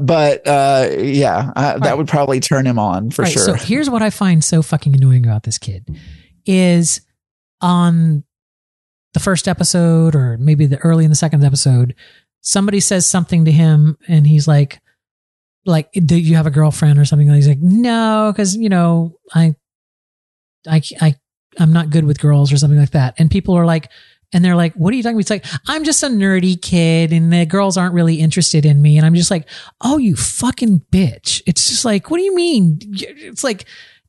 that would probably turn him on for sure. So here's what I find so fucking annoying about this kid is on the first episode or maybe early in the second episode, somebody says something to him and he's like, do you have a girlfriend or something? And he's like, no, because, I'm not good with girls or something like that. And people are like, and they're like, what are you talking about? It's like, I'm just a nerdy kid and the girls aren't really interested in me. And I'm just like, oh, you fucking bitch. It's just like, what do you mean? It's like,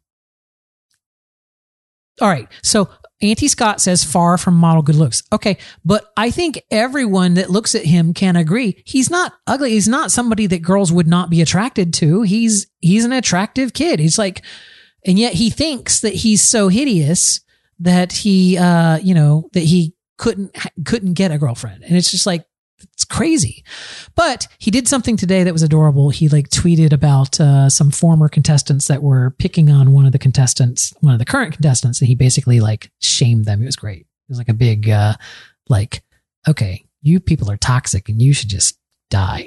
all right. So Auntie Scott says far from model good looks. Okay. But I think everyone that looks at him can agree. He's not ugly. He's not somebody that girls would not be attracted to. He's an attractive kid. He's like, and yet he thinks that he's so hideous that he, that he couldn't get a girlfriend. And it's just like, it's crazy. But he did something today that was adorable. He tweeted about some former contestants that were picking on one of the current contestants, and he basically shamed them. It was great. It was like a big okay, you people are toxic and you should just die.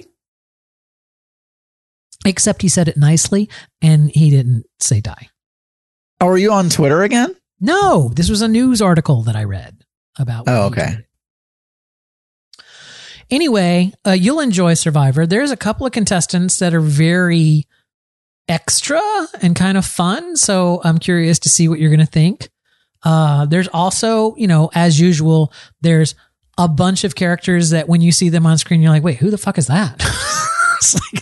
Except he said it nicely and he didn't say die. Oh, are you on Twitter again? No, this was a news article that I read about. Oh, okay. Anyway, you'll enjoy Survivor. There's a couple of contestants that are very extra and kind of fun. So I'm curious to see what you're going to think. There's also, as usual, there's a bunch of characters that when you see them on screen, you're like, wait, who the fuck is that? It's like,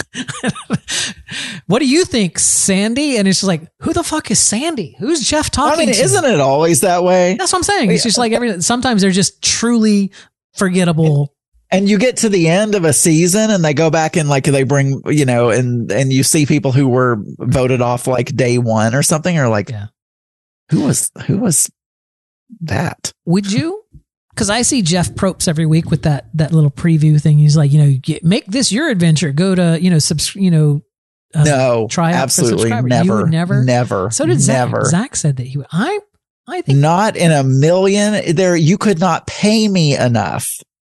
what do you think, Sandy? And it's just like, who the fuck is Sandy? Who's Jeff talking to? Isn't it always that way? That's what I'm saying. It's just like sometimes they're just truly forgettable. And you get to the end of a season and they go back and they bring, and you see people who were voted off day one or something, or who was that? Would you? Because I see Jeff Probst every week with that little preview thing. He's like, make this your adventure. Go to, no, try out absolutely for never, you would never. So did Zach. Never. Zach said that he would. I think not in a million. You could not pay me enough.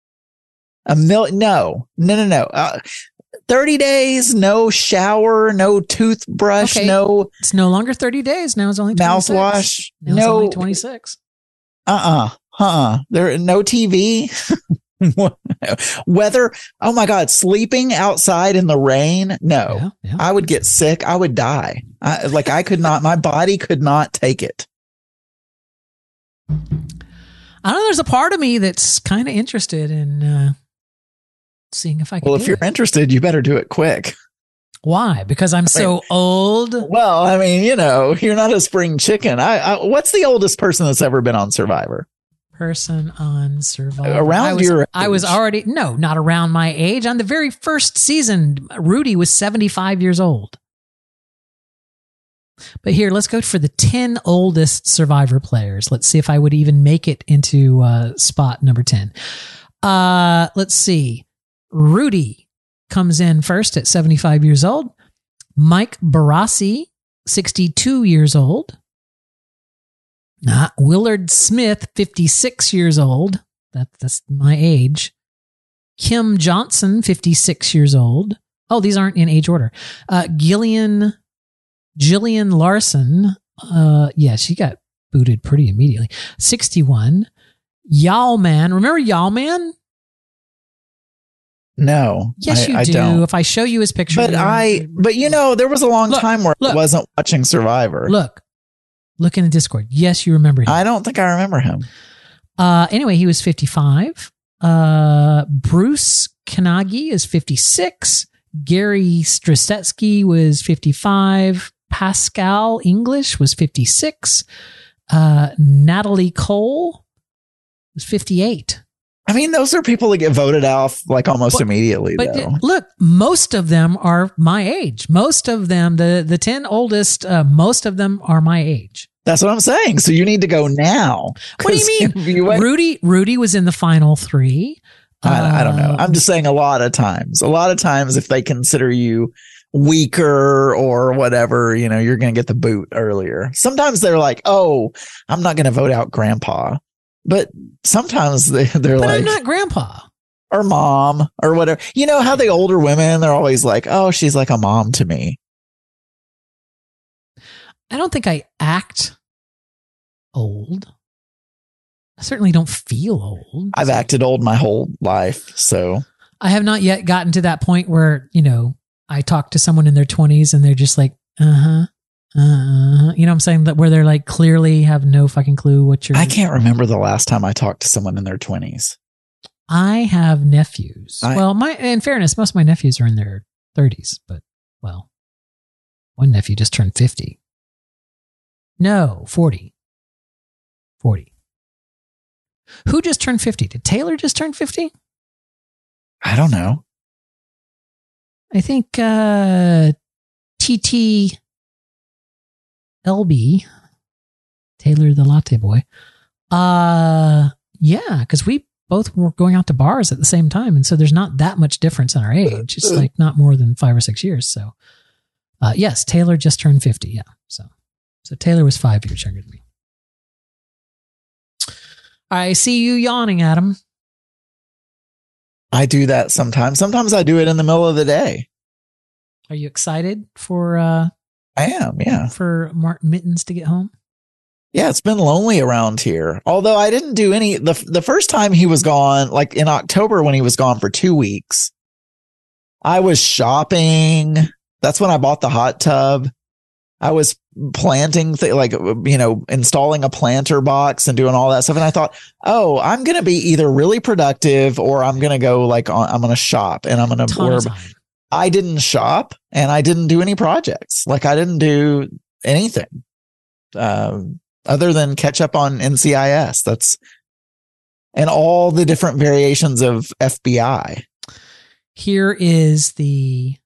No. 30 days, no shower, no toothbrush, no. It's no longer 30 days. Now it's only 26. Mouthwash. Now it's only 26. There, no TV. Weather. Oh my God. Sleeping outside in the rain. No, yeah. I would get sick. I would die. I could not, my body could not take it. I don't know. There's a part of me that's kind of interested in, seeing if I can. Well, if you're interested, you better do it quick. Why? Because I'm so old? Well, I mean, you're not a spring chicken. What's the oldest person that's ever been on Survivor? Person on Survivor. Around your age. I was already, no, not around my age. On the very first season, Rudy was 75 years old. But here, let's go for the 10 oldest Survivor players. Let's see if I would even make it into spot number 10. Let's see. Rudy comes in first at 75 years old. Mike Barassi, 62 years old. Willard Smith, 56 years old. That's my age. Kim Johnson, 56 years old. Oh, these aren't in age order. Jillian Larson. She got booted pretty immediately. 61. Yalman. Remember Yalman? No. Yes, you do. Don't. If I show you his picture. But there was a long time where I wasn't watching Survivor. Look in the Discord. Yes, you remember him. I don't think I remember him. Anyway, he was 55. Bruce Kanagi is 56. Gary Strasetsky was 55. Pascal English was 56. Natalie Cole was 58. I mean, those are people that get voted off like almost immediately, though. Look, most of them are my age. Most of them, the 10 oldest, most of them are my age. That's what I'm saying. So you need to go now. What do you mean? Rudy was in the final 3. I don't know. I'm just saying a lot of times if they consider you weaker or whatever, you're going to get the boot earlier. Sometimes they're like, oh, I'm not going to vote out grandpa. But sometimes they're like, I'm not grandpa or mom or whatever. You know how the older women, they're always like, oh, she's like a mom to me. I don't think I act old. I certainly don't feel old. I've acted old my whole life. So I have not yet gotten to that point where, I talk to someone in their 20s and they're just like, you know what I'm saying? That where they're like clearly have no fucking clue what you're. I can't remember the last time I talked to someone in their 20s. I have nephews. In fairness, most of my nephews are in their 30s, but one nephew just turned 50. No, 40. 40. Who just turned 50? Did Taylor just turn 50? I don't know. I think TT LB, Taylor the Latte Boy. Yeah, because we both were going out to bars at the same time. And so there's not that much difference in our age. It's like not more than 5 or 6 years. So, yes, Taylor just turned 50. Yeah. So Taylor was 5 years younger than me. I see you yawning, Adam. I do that sometimes. Sometimes I do it in the middle of the day. Are you excited for, I am, yeah. For Martin Mittens to get home? Yeah, it's been lonely around here. Although I didn't do any, the first time he was gone, like in October when he was gone for 2 weeks, I was shopping. That's when I bought the hot tub. I was planting, installing a planter box and doing all that stuff. And I thought, oh, I'm going to be either really productive or I'm going to go I'm going to shop and I'm going to I didn't shop and I didn't do any projects. Like I didn't do anything other than catch up on NCIS. And all the different variations of FBI. Here is this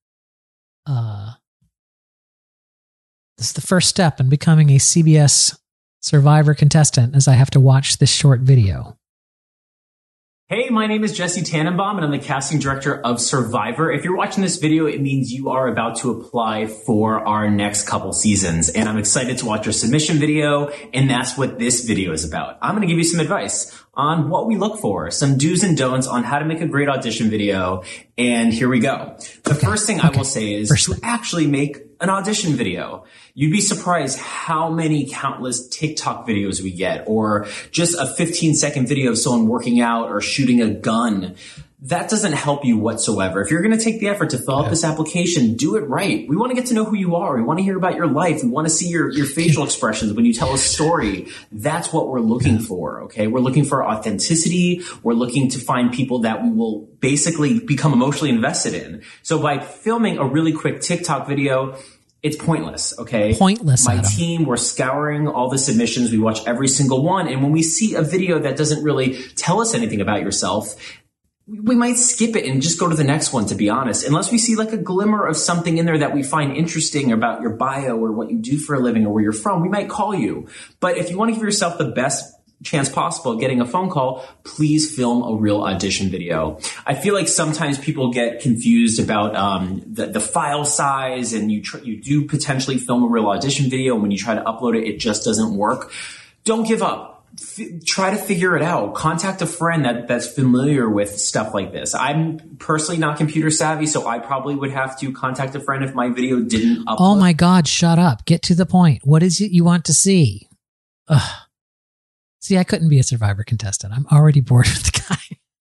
is the first step in becoming a CBS Survivor contestant, as I have to watch this short video. Hey, my name is Jesse Tannenbaum, and I'm the casting director of Survivor. If you're watching this video, it means you are about to apply for our next couple seasons. And I'm excited to watch your submission video, and that's what this video is about. I'm going to give you some advice on what we look for, some do's and don'ts on how to make a great audition video. And here we go. The first thing I will say is to actually make an audition video. You'd be surprised how many countless TikTok videos we get, or just a 15-second video of someone working out or shooting a gun. That doesn't help you whatsoever. If you're going to take the effort to fill out this application, do it right. We want to get to know who you are. We want to hear about your life. We want to see your facial expressions when you tell a story. That's what we're looking for, okay? We're looking for authenticity. We're looking to find people that we will basically become emotionally invested in. So by filming a really quick TikTok video, it's pointless, okay? Pointless, My Adam. team, we're scouring all the submissions. We watch every single one. And when we see a video that doesn't really tell us anything about yourself, we might skip it and just go to the next one, to be honest. Unless we see like a glimmer of something in there that we find interesting about your bio or what you do for a living or where you're from, we might call you. But if you want to give yourself the best chance possible at getting a phone call, please film a real audition video. I feel like sometimes people get confused about the file size, and you do potentially film a real audition video, and when you try to upload it, it just doesn't work. Don't give up. Try to figure it out. Contact a friend that's familiar with stuff like this. I'm personally not computer savvy, so I probably would have to contact a friend if my video didn't upload. Oh my God, shut up. Get to the point. What is it you want to see? Ugh. See, I couldn't be a Survivor contestant. I'm already bored with the guy.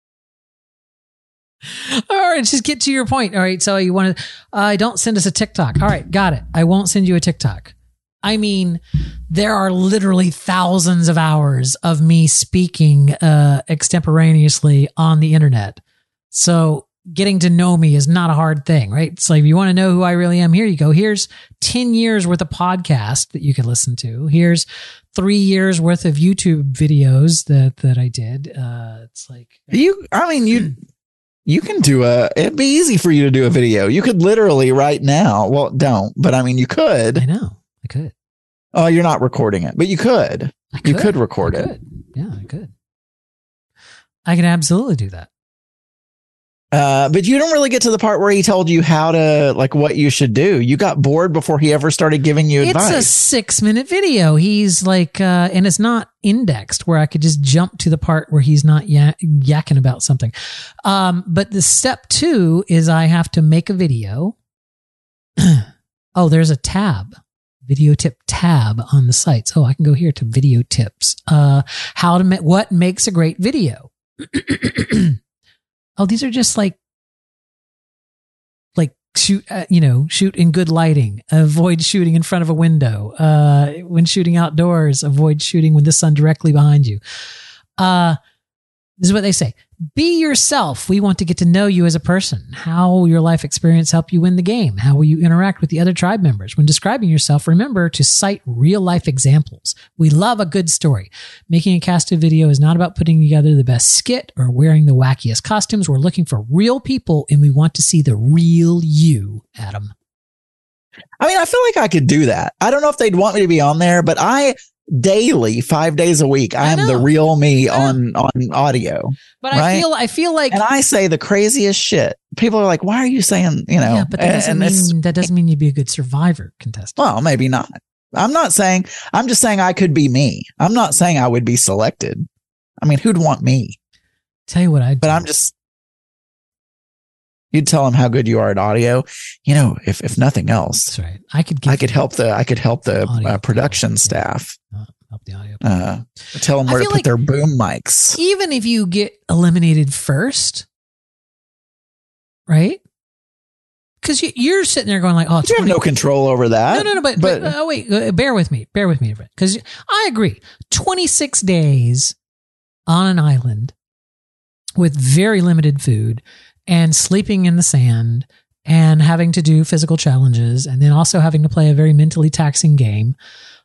All right, just get to your point. All right, so you want to, don't send us a TikTok. All right, got it. I won't send you a TikTok. I mean, there are literally thousands of hours of me speaking extemporaneously on the internet. So getting to know me is not a hard thing, right? It's like, if you want to know who I really am, here you go. Here's 10 years worth of podcast that you can listen to. Here's 3 years worth of YouTube videos that I did. It's like you can do it'd be easy for you to do a video. You could literally right now. Well, don't, but I mean, you could. I know I could. Oh, you're not recording it, but you could. You could record it. Yeah, I could. I could absolutely do that. But you don't really get to the part where he told you how to, like, what you should do. You got bored before he ever started giving you advice. It's a 6-minute video. He's like, and it's not indexed where I could just jump to the part where he's not yakking about something. But the step 2 is I have to make a video. Oh, there's a tab. Video tip tab on the site. So I can go here to video tips. What makes a great video? Oh, these are just like shoot, shoot in good lighting, avoid shooting in front of a window. When shooting outdoors, avoid shooting with the sun directly behind you. This is what they say. Be yourself. We want to get to know you as a person. How will your life experience help you win the game? How will you interact with the other tribe members? When describing yourself, remember to cite real life examples. We love a good story. Making a casted video is not about putting together the best skit or wearing the wackiest costumes. We're looking for real people and we want to see the real you, Adam. I mean, I feel like I could do that. I don't know if they'd want me to be on there, but daily, 5 days a week, I am the real me on audio. But right? I feel like, and I say the craziest shit. People are like, "Why are you saying?" Yeah, but that doesn't mean you'd be a good Survivor contestant. Well, maybe not. I'm just saying I could be me. I'm not saying I would be selected. I mean, who'd want me? Tell you what I'd do. But you'd tell them how good you are at audio. If nothing else, that's right. I could help the production staff. Help the audio. Tell them where to put their boom mics. Even if you get eliminated first, right? Because you're sitting there going like, "Oh, you have no control over that." No. But wait, bear with me, because I agree. 26 days on an island with very limited food and sleeping in the sand and having to do physical challenges and then also having to play a very mentally taxing game,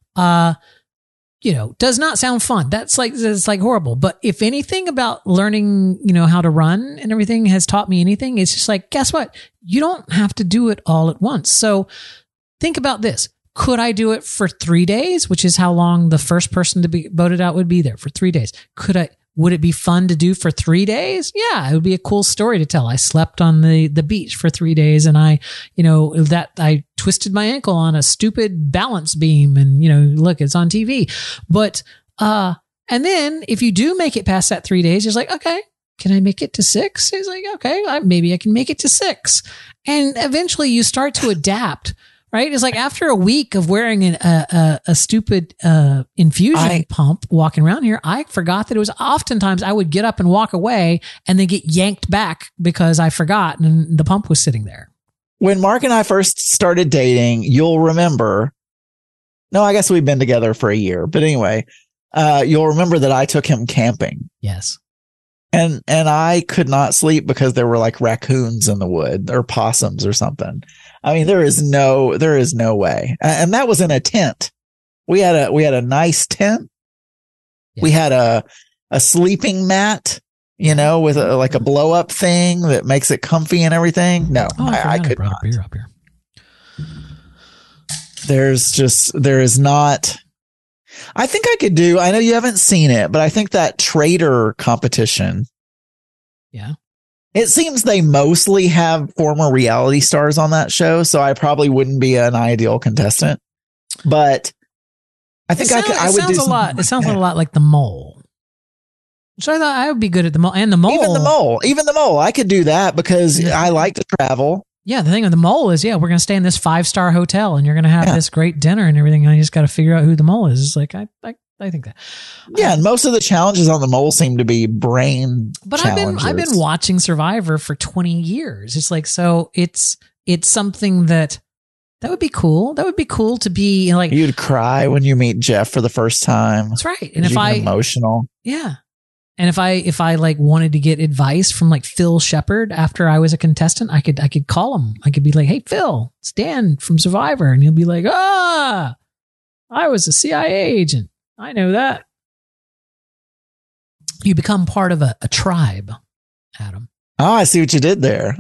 does not sound fun. It's like horrible. But if anything about learning, how to run and everything has taught me anything, it's just like, guess what? You don't have to do it all at once. So think about this. Could I do it for 3 days, which is how long the first person to be voted out would be there for 3 days? Would it be fun to do for 3 days? Yeah, it would be a cool story to tell. I slept on the beach for 3 days and I twisted my ankle on a stupid balance beam and, look, it's on TV. But, and then if you do make it past that 3 days, it's like, okay, can I make it to 6? It's like, okay, maybe I can make it to 6. And eventually you start to adapt. Right? It's like after a week of wearing a stupid infusion pump walking around here, I forgot that it was oftentimes I would get up and walk away and then get yanked back because I forgot and the pump was sitting there. When Mark and I first started dating, you'll remember. No, I guess we've been together for a year. But anyway, you'll remember that I took him camping. Yes. And I could not sleep because there were like raccoons in the wood or possums or something. I mean, there is no way. And that was in a tent. We had a nice tent. Yeah. We had a sleeping mat, with a blow up thing that makes it comfy and everything. No, I could not. Beer up here. There is not. I think I could do. I know you haven't seen it, but I think that trader competition. Yeah. It seems they mostly have former reality stars on that show, so I probably wouldn't be an ideal contestant. But I think I would do a lot. It sounds a lot like The Mole. So I thought I would be good at The Mole. And The Mole. Even the mole. I could do that because I like to travel. Yeah, the thing with The Mole is, we're going to stay in this 5-star hotel and you're going to have this great dinner and everything. And I just got to figure out who The Mole is. It's like, I think that. Yeah, and most of the challenges on The Mole seem to be brain challenges. I've been watching Survivor for 20 years. It's like, so it's something that That would be cool. That would be cool to be like. You'd cry when you meet Jeff for the first time. That's right. And if I emotional, yeah, and if I like wanted to get advice from like Phil Shepard after I was a contestant, I could call him. I could be like, "Hey Phil, it's Dan from Survivor," and he'll be like, "Ah, I was a CIA agent. I know that." You become part of a tribe, Adam. Oh, I see what you did there.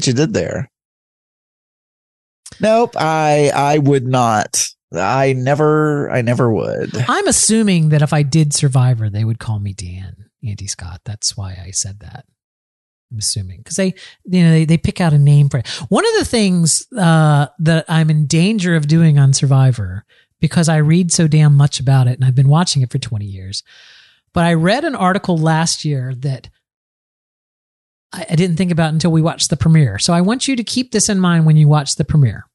Nope, I would not. I never would. I'm assuming that if I did Survivor, they would call me Dan, Andy Scott. That's why I said that. I'm assuming because they pick out a name for it. One of the things that I'm in danger of doing on Survivor, because I read so damn much about it and I've been watching it for 20 years. But I read an article last year that I didn't think about until we watched the premiere. So I want you to keep this in mind when you watch the premiere.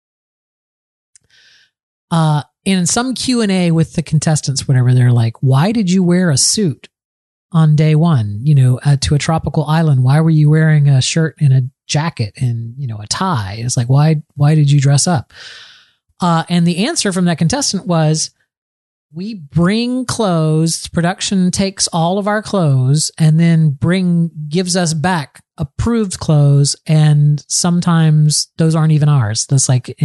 In some Q&A with the contestants, whatever, they're like, why did you wear a suit on day one, to a tropical island? Why were you wearing a shirt and a jacket and, a tie? It's like, why did you dress up? And the answer from that contestant was, we bring clothes, production takes all of our clothes and then gives us back approved clothes. And sometimes those aren't even ours. That's like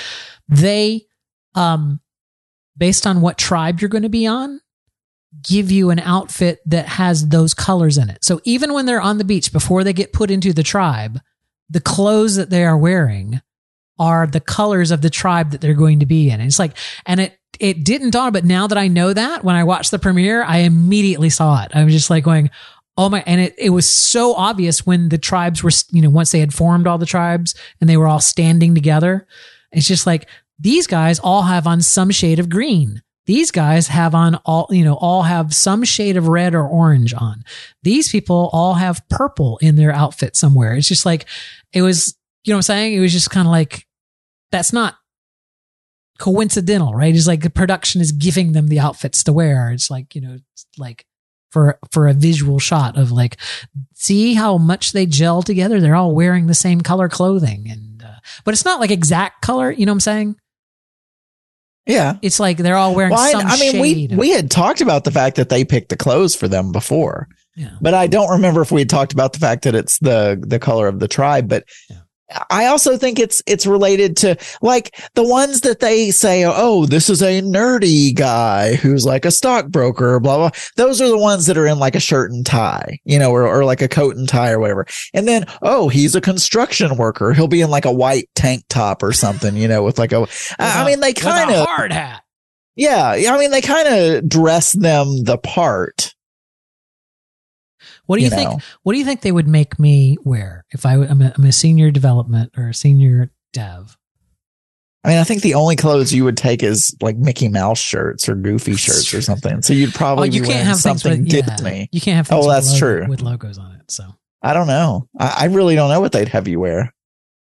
based on what tribe you're going to be on, give you an outfit that has those colors in it. So even when they're on the beach, before they get put into the tribe, the clothes that they are wearing are the colors of the tribe that they're going to be in. And it's like, and it didn't dawn, but now that I know that, when I watched the premiere, I immediately saw it. I was just like going, oh my, and it was so obvious when the tribes were, once they had formed all the tribes and they were all standing together. It's just like, these guys all have on some shade of green. These guys have on all have some shade of red or orange on. These people all have purple in their outfit somewhere. It's just like, it was, what I'm saying? It was just kind of like, that's not coincidental, right? It's like the production is giving them the outfits to wear. It's like, it's like for a visual shot of like, see how much they gel together. They're all wearing the same color clothing. And, but it's not like exact color. You know what I'm saying? Yeah. It's like they're all wearing some shade. We had talked about the fact that they picked the clothes for them before. Yeah. But I don't remember if we had talked about the fact that it's the color of the tribe. But yeah. I also think it's related to like the ones that they say, oh, this is a nerdy guy who's like a stockbroker, blah, blah. Those are the ones that are in like a shirt and tie, or like a coat and tie or whatever. And then, oh, he's a construction worker. He'll be in like a white tank top or something, with like they kind of hard hat. Yeah. I mean, they kind of dress them the part. What do you think? What do you think they would make me wear if I'm a senior development or a senior dev? I mean, I think the only clothes you would take is like Mickey Mouse shirts or Goofy shirts or something. So you'd probably you can't have something Disney. Yeah, you can't have things that's true with logos on it. So I don't know. I really don't know what they'd have you wear.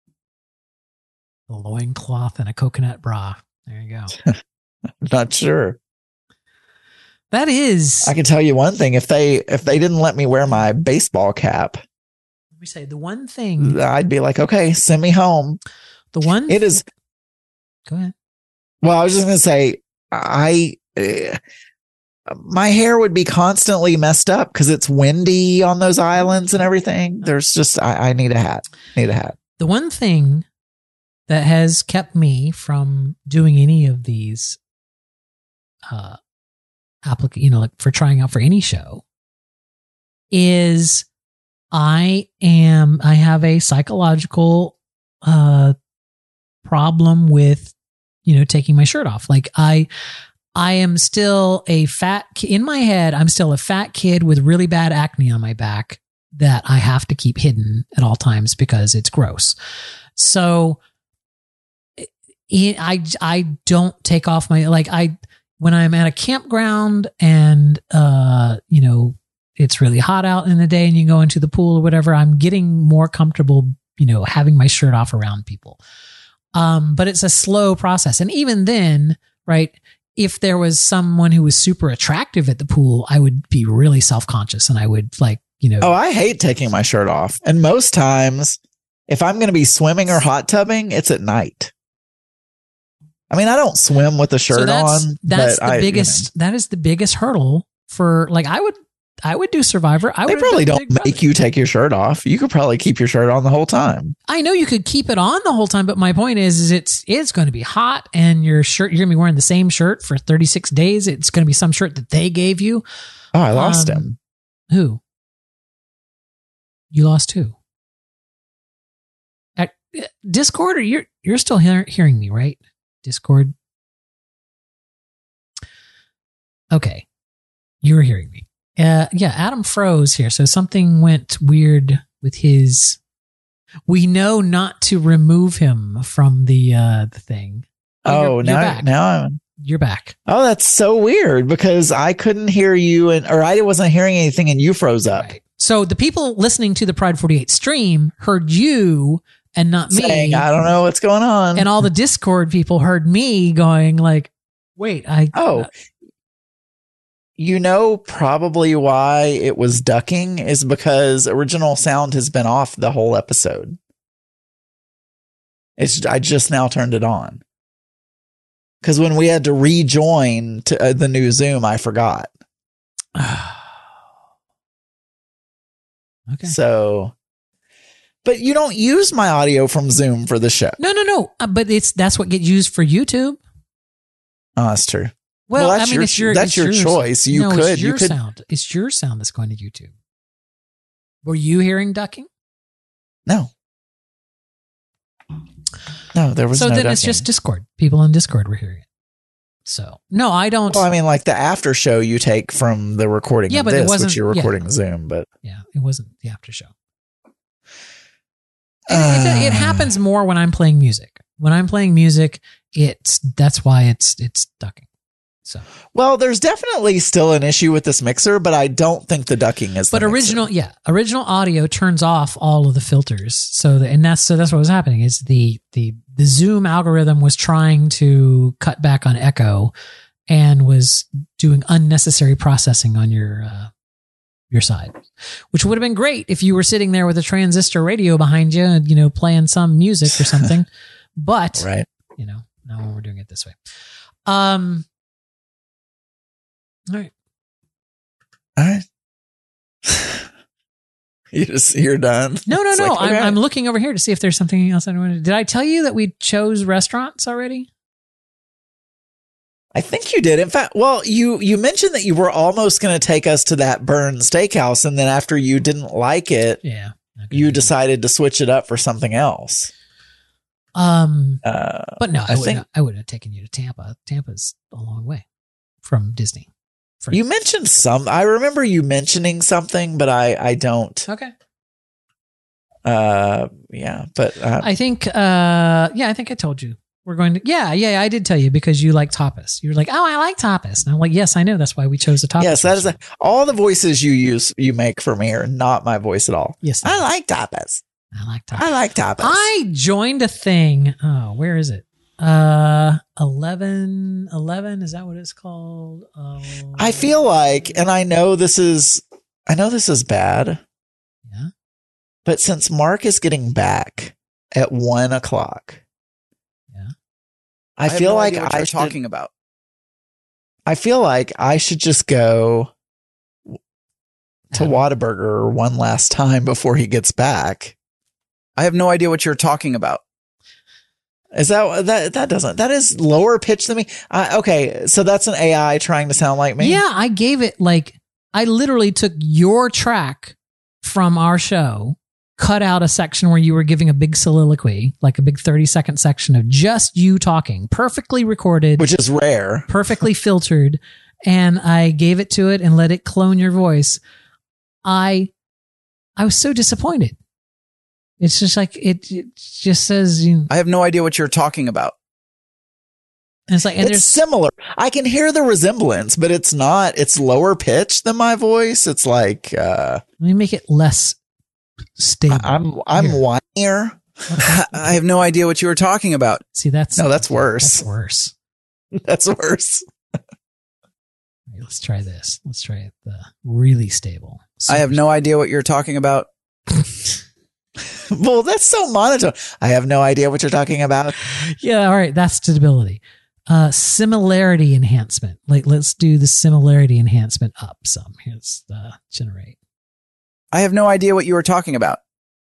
A loincloth and a coconut bra. There you go. Not sure. That is. I can tell you one thing. If they didn't let me wear my baseball cap, let me say the one thing. I'd be like, okay, send me home. The one. It is. Go ahead. Well, I was just going to say, my hair would be constantly messed up because it's windy on those islands and everything. There's just, I need a hat. The one thing that has kept me from doing any of these, like for trying out for any show is I have a psychological problem with taking my shirt off. Like I am still a fat in my head. I'm still a fat kid with really bad acne on my back that I have to keep hidden at all times because it's gross. So I don't take off my when I'm at a campground and, it's really hot out in the day and you go into the pool or whatever, I'm getting more comfortable, having my shirt off around people. But it's a slow process. And even then, right, if there was someone who was super attractive at the pool, I would be really self-conscious and I would Oh, I hate taking my shirt off. And most times, if I'm going to be swimming or hot tubbing, it's at night. I mean, I don't swim with a shirt on. That's the biggest. That is the biggest hurdle for like. I would do Survivor. They probably don't make you take your shirt off. You could probably keep your shirt on the whole time. I know you could keep it on the whole time, but my point is it's going to be hot, and your shirt, you're going to be wearing the same shirt for 36 days. It's going to be some shirt that they gave you. Oh, I lost him. Who? You lost who? At Discord, or you're still hearing me, right? Discord. Okay, you were hearing me. Yeah, Adam froze here, so something went weird with his. We know not to remove him from the thing. Oh, now you're back. Oh, that's so weird because I couldn't hear you, or I wasn't hearing anything, and you froze up. Right. So the people listening to the Pride 48 stream heard you and not me. Saying, I don't know what's going on. And all the Discord people heard me going like, "Wait, You know probably why it was ducking is because original sound has been off the whole episode. I just now turned it on. Because when we had to rejoin to the new Zoom, I forgot. Okay. So, but you don't use my audio from Zoom for the show. No. But that's what gets used for YouTube. Oh, that's true. Well, that's I mean, that's your choice. It's your sound. It's your sound that's going to YouTube. Were you hearing ducking? No, there was no So then ducking. it's just Discord. People on Discord were hearing it. So, no, I don't. Well, I mean, like the after show you take from the recording of this, which you're recording Zoom, but. Yeah, it wasn't the after show. It happens more when I'm playing music. When I'm playing music, that's why it's ducking. So, well, there's definitely still an issue with this mixer, but I don't think the ducking is. But original audio turns off all of the filters. So that's what was happening. Is the Zoom algorithm was trying to cut back on echo and was doing unnecessary processing on your side, which would have been great if you were sitting there with a transistor radio behind you and playing some music or something. But right, not when we're doing it this way. All right. You're done. No. Like, okay. I'm looking over here to see if there's something else I want to. Did I tell you that we chose restaurants already? I think you did. In fact, well, you mentioned that you were almost going to take us to that Burn Steakhouse, and then after you didn't like it, you decided to switch it up for something else. But no, I wouldn't have taken you to Tampa. Tampa's a long way from Disney. You mentioned I remember you mentioning something, but I don't. Okay. Yeah, but I think I think I told you we're going to. Yeah, I did tell you because you like tapas. You were like, oh, I like tapas, and I'm like, yes, I know. That's why we chose the tapas. Yes, that is all the voices you make for me are not my voice at all. Yes, I like tapas. I like tapas. I joined a thing. Oh, where is it? 11, is that what it's called? I feel like, and I know this is bad. Yeah. But since Mark is getting back at 1:00, yeah, I feel like you're talking about. I feel like I should just go to Whataburger one last time before he gets back. I have no idea what you're talking about. Is that is lower pitch than me? Okay, so that's an AI trying to sound like me. Yeah, I gave it I literally took your track from our show, cut out a section where you were giving a big soliloquy, like a big 30-second section of just you talking, perfectly recorded, which is rare, perfectly filtered, and I gave it to it and let it clone your voice. I was so disappointed. It's just like it just says. I have no idea what you're talking about. And it's like it's similar. I can hear the resemblance, but it's not. It's lower pitch than my voice. It's like let me make it less stable. I'm whinier. Okay. I have no idea what you were talking about. See, that's worse. That's worse. That's worse. Right, let's try this. Let's try it really stable. I have no idea what you're talking about. Well, that's so monotone. I have no idea what you're talking about. Yeah, all right. That's stability. Similarity enhancement. Like, let's do the similarity enhancement up some. Here's the generate. I have no idea what you were talking about.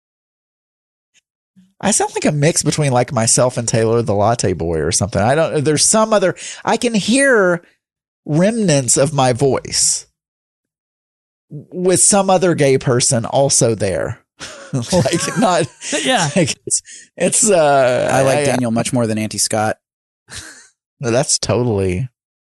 I sound like a mix between like myself and Taylor the Latte Boy or something. I don't, there's some other, I can hear remnants of my voice with some other gay person also there. Like not, Yeah. like it's I like Daniel much more than Auntie Scott. That's totally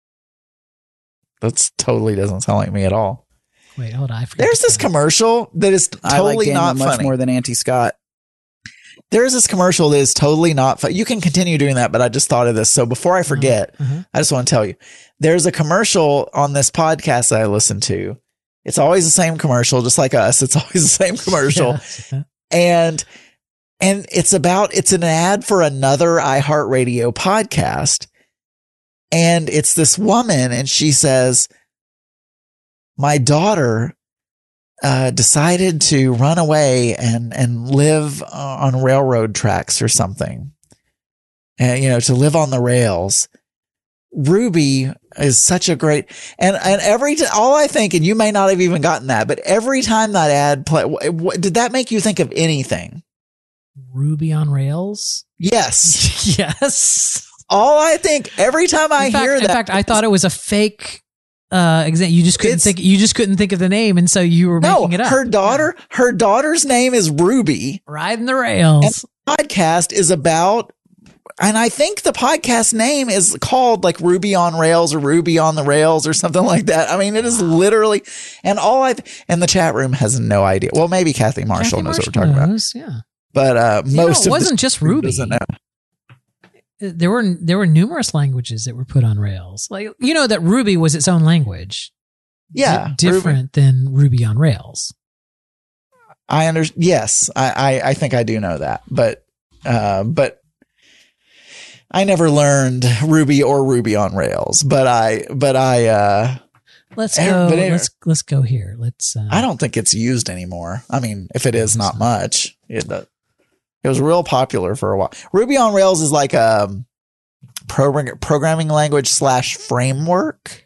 doesn't sound like me at all. Wait, hold on. I forgot There's to this put it. commercial that is I like totally Daniel not much funny. more than Auntie Scott. There's this commercial that is totally not funny. You can continue doing that, but I just thought of this. So before I forget, I just want to tell you, there's a commercial on this podcast that I listen to. It's always the same commercial, just like us. It's always the same commercial. Yeah. And it's an ad for another iHeartRadio podcast. And it's this woman and she says, my daughter decided to run away and live on railroad tracks or something. And, to live on the rails. Ruby is such a great, and all I think, and you may not have even gotten that, but every time that ad play, did that make you think of anything? Ruby on Rails? Yes. Yes. All I think every time I hear that. In fact, I thought it was a fake example. You just couldn't think of the name, and so you were making it up. Her daughter's name is Ruby. Riding the rails. And the podcast is about, and I think the podcast name is called like Ruby on Rails or Ruby on the Rails or something like that. I mean, it is literally, and the chat room has no idea. Well, maybe Kathy Marshall knows what we're talking about. Yeah. But most of it wasn't just Ruby. doesn't know. There were numerous languages that were put on Rails. Like, that Ruby was its own language. Yeah. Different than Ruby on Rails. I understand. Yes. I think I do know that, but I never learned Ruby or Ruby on Rails, let's go here. I don't think it's used anymore. I mean, if it is, not much. It was real popular for a while. Ruby on Rails is like a programming language / framework.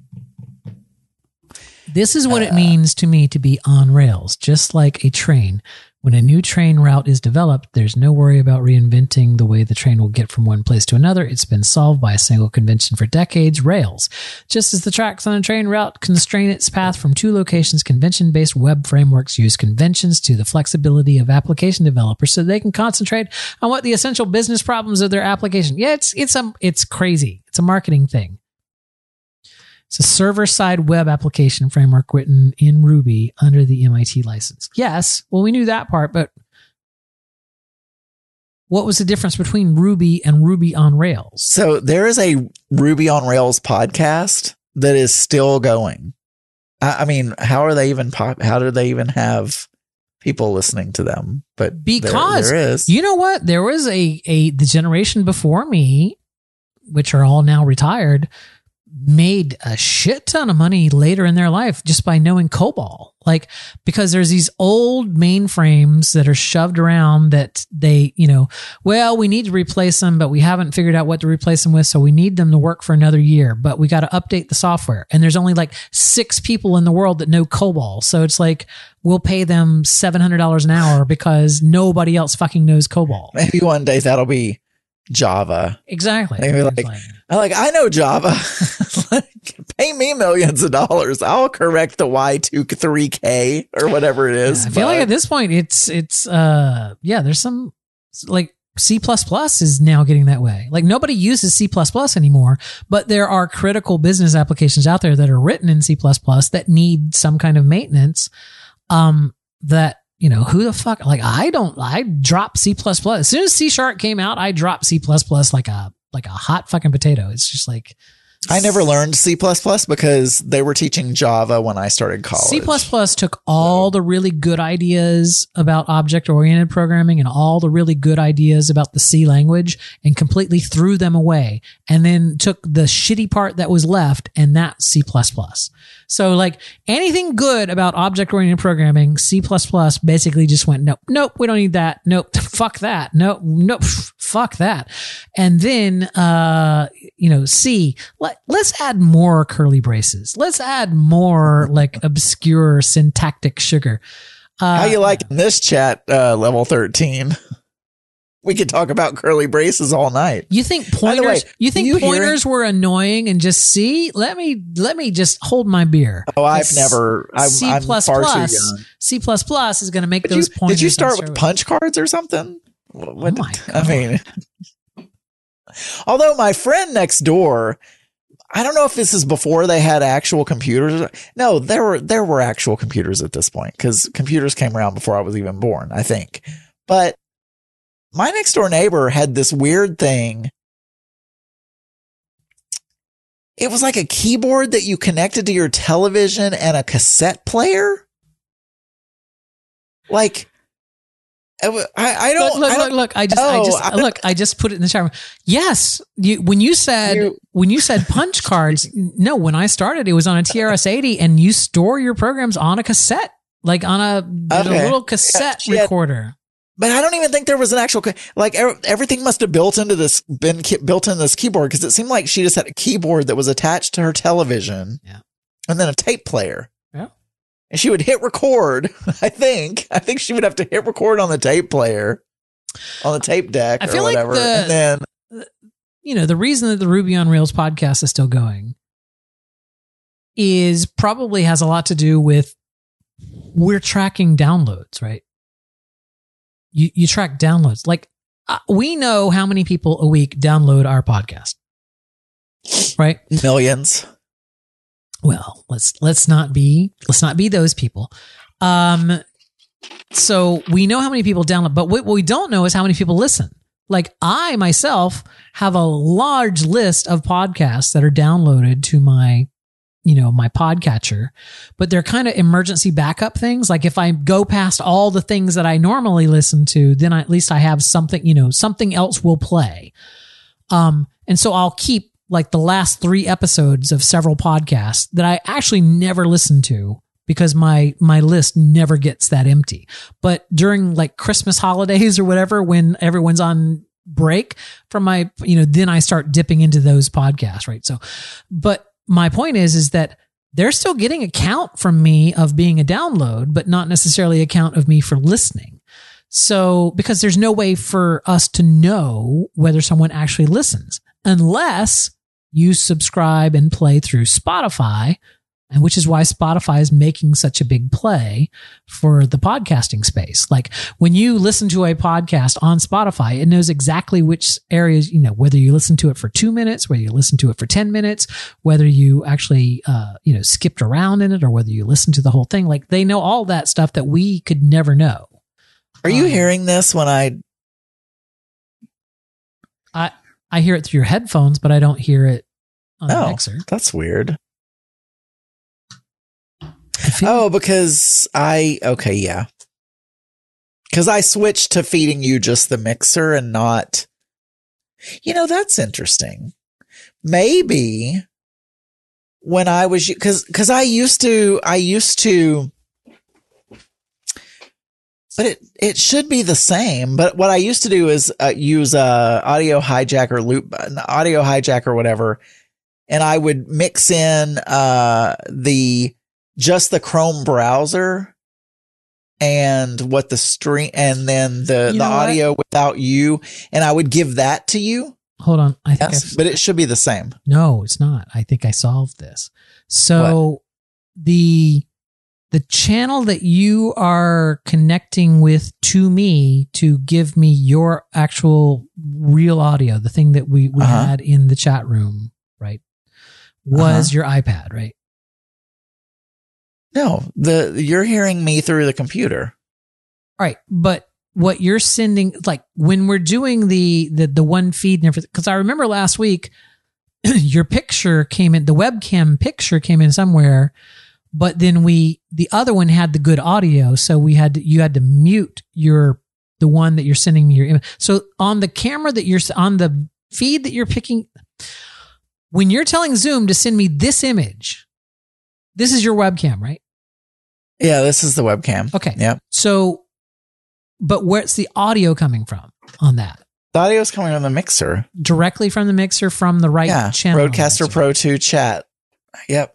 This is what it means to me to be on Rails, just like a train. When a new train route is developed, there's no worry about reinventing the way the train will get from one place to another. It's been solved by a single convention for decades, Rails. Just as the tracks on a train route constrain its path from two locations, convention-based web frameworks use conventions to the flexibility of application developers so they can concentrate on what the essential business problems of their application. Yeah, it's crazy. It's a marketing thing. It's a server-side web application framework written in Ruby under the MIT license. Yes, well, we knew that part, but what was the difference between Ruby and Ruby on Rails? So there is a Ruby on Rails podcast that is still going. I mean, how do they even have people listening to them? But because there is. You know what? There was the generation before me, which are all now retired, made a shit ton of money later in their life just by knowing COBOL. Like, because there's these old mainframes that are shoved around that they, we need to replace them, but we haven't figured out what to replace them with. So we need them to work for another year, but we got to update the software. And there's only like 6 people in the world that know COBOL. So it's like, we'll pay them $700 an hour because nobody else fucking knows COBOL. Maybe one day that'll be Java. Exactly. I know Java. Pay me millions of dollars. I'll correct the Y23K or whatever it is. I feel like at this point there's some like C++ is now getting that way. Like nobody uses C++ anymore, but there are critical business applications out there that are written in C++ that need some kind of maintenance. Who the fuck, like I dropped C++. As soon as C# came out, I dropped C++ like a hot fucking potato. It's just like, I never learned C++ because they were teaching Java when I started college. C++ took all the really good ideas about object-oriented programming and all the really good ideas about the C language and completely threw them away, and then took the shitty part that was left, and that's C++. So like anything good about object-oriented programming, C++ basically just went, nope, we don't need that. Nope, fuck that. Nope, fuck that. And then, C, let's add more curly braces. Let's add more like obscure syntactic sugar. How you like in this chat, level 13? We could talk about curly braces all night. You think pointers? Pointers were annoying and just C? Let me just hold my beer. Oh, I've never. I'm far too young. C++ is going to make those pointers. Did you start with punch cards or something? What, oh my God. I mean, although my friend next door, I don't know if this is before they had actual computers. No, there were actual computers at this point because computers came around before I was even born, I think. But my next door neighbor had this weird thing. It was like a keyboard that you connected to your television and a cassette player. Like, I don't look. I just put it in the chat room. Yes, when you said punch cards. No, when I started, it was on a TRS-80, and you store your programs on a cassette, like on a little cassette recorder. But I don't even think there was an actual, like everything must have been built into this keyboard, because it seemed like she just had a keyboard that was attached to her television, and then a tape player. Yeah. And she would hit record. I think she would have to hit record on the tape player, on the tape deck, or whatever. And then, the reason that the Ruby on Rails podcast is still going is probably has a lot to do with we're tracking downloads, right? You track downloads. Like we know how many people a week download our podcast, right? Millions. Well, let's not be those people. So we know how many people download, but what we don't know is how many people listen. Like I myself have a large list of podcasts that are downloaded to my podcatcher, but they're kind of emergency backup things. Like if I go past all the things that I normally listen to, then at least I have something, something else will play. And so I'll keep like the last 3 episodes of several podcasts that I actually never listen to because my list never gets that empty. But during like Christmas holidays or whatever, when everyone's on break from my, then I start dipping into those podcasts, right? So, but my point is that they're still getting a count from me of being a download, but not necessarily a count of me for listening. So, because there's no way for us to know whether someone actually listens unless you subscribe and play through Spotify, and which is why Spotify is making such a big play for the podcasting space. Like when you listen to a podcast on Spotify, it knows exactly which areas, whether you listen to it for 2 minutes, whether you listen to it for 10 minutes, whether you actually, skipped around in it or whether you listen to the whole thing. Like they know all that stuff that we could never know. Are you hearing this when I hear it through your headphones, but I don't hear it on the mixer. That's weird. Because because I switched to feeding you just the mixer and not, that's interesting. Maybe when I was, because I used to, but it should be the same. But what I used to do is use audio hijacker loop, audio hijack or whatever, and I would mix in just the Chrome browser and what the stream, and then the audio without you, and I would give that to you. Hold on, but it should be the same. No, it's not. I think I solved this. So the channel that you are connecting with to me to give me your actual real audio, the thing that we had in the chat room, right, was your iPad, right? No, you're hearing me through the computer. Right, but what you're sending, like when we're doing the one feed and everything, because I remember last week your picture came in, the webcam picture came in somewhere, but then the other one had the good audio. So you had to mute the one that you're sending me your image. So on the camera on the feed that you're picking, when you're telling Zoom to send me this image, this is your webcam, right? Yeah, this is the webcam. Okay. Yeah. So, but where's the audio coming from on that? The audio is coming from the mixer. Directly from the mixer from the right channel. Rodecaster Pro 2 chat. Yep.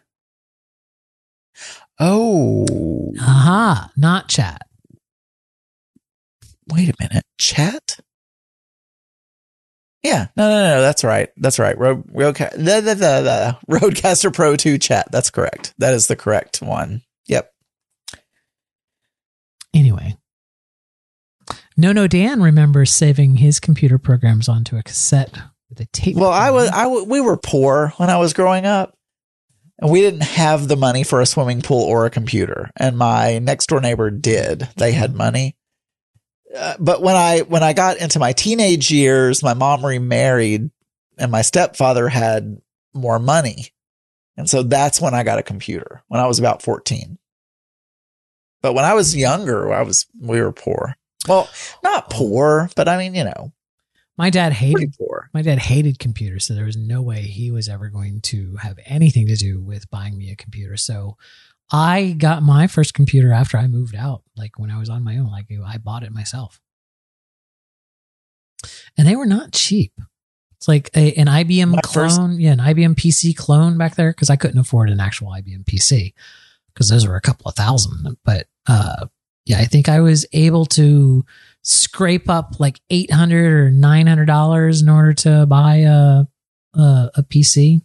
Oh. Aha, not chat. Wait a minute. Chat? Yeah. No. That's right. Rodecaster Pro 2 chat. That's correct. That is the correct one. Yep. Anyway. No, Dan remembers saving his computer programs onto a cassette with a tape. Well, we were poor when I was growing up, and we didn't have the money for a swimming pool or a computer. And my next door neighbor did. They had money. But when I got into my teenage years, my mom remarried, and my stepfather had more money, and so that's when I got a computer when I was about 14. But when I was younger, we were poor. Well, not poor, but I mean, my dad pretty poor. My dad hated computers, so there was no way he was ever going to have anything to do with buying me a computer. So I got my first computer after I moved out, like when I was on my own. Like I bought it myself, and they were not cheap. It's like an IBM clone, an IBM PC clone back there, because I couldn't afford an actual IBM PC because those were a couple of $1,000. But yeah, I think I was able to scrape up like $800 or $900 in order to buy a PC,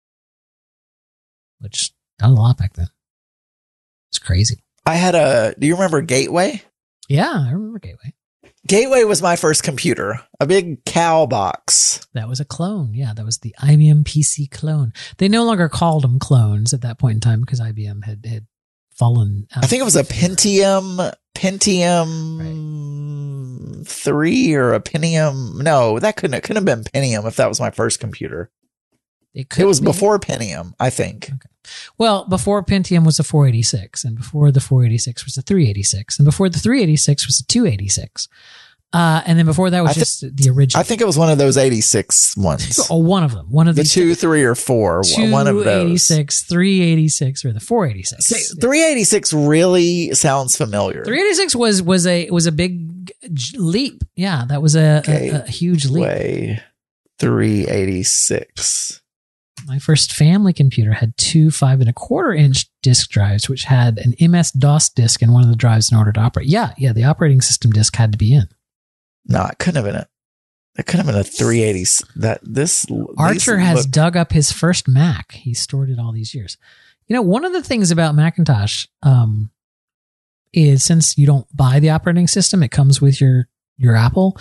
which not a lot back then. It's crazy. Do you remember Gateway? Yeah, I remember Gateway. Gateway was my first computer, a big cow box. That was a clone. Yeah, that was the IBM PC clone. They no longer called them clones at that point in time because IBM had fallen out. I think it was a Pentium 3 or a Pentium. No, it couldn't have been Pentium if that was my first computer. It was before Pentium, I think. Okay. Well, before Pentium was a 486, and before the 486 was a 386, and before the 386 was a 286. And then before that was just the original. I think it was one of those 86 ones. Oh, one of them. One of the 2, 3, or 4. One of those. 286, 386, or the 486. 386 really sounds familiar. 386 was a big leap. Yeah, that was a huge leap. Gateway 386. My first family computer had two 5.25-inch disk drives, which had an MS-DOS disk in one of the drives in order to operate. Yeah, the operating system disk had to be in. No, it couldn't have been it could have been a 380. Archer has dug up his first Mac. He stored it all these years. One of the things about Macintosh is since you don't buy the operating system, it comes with your Apple.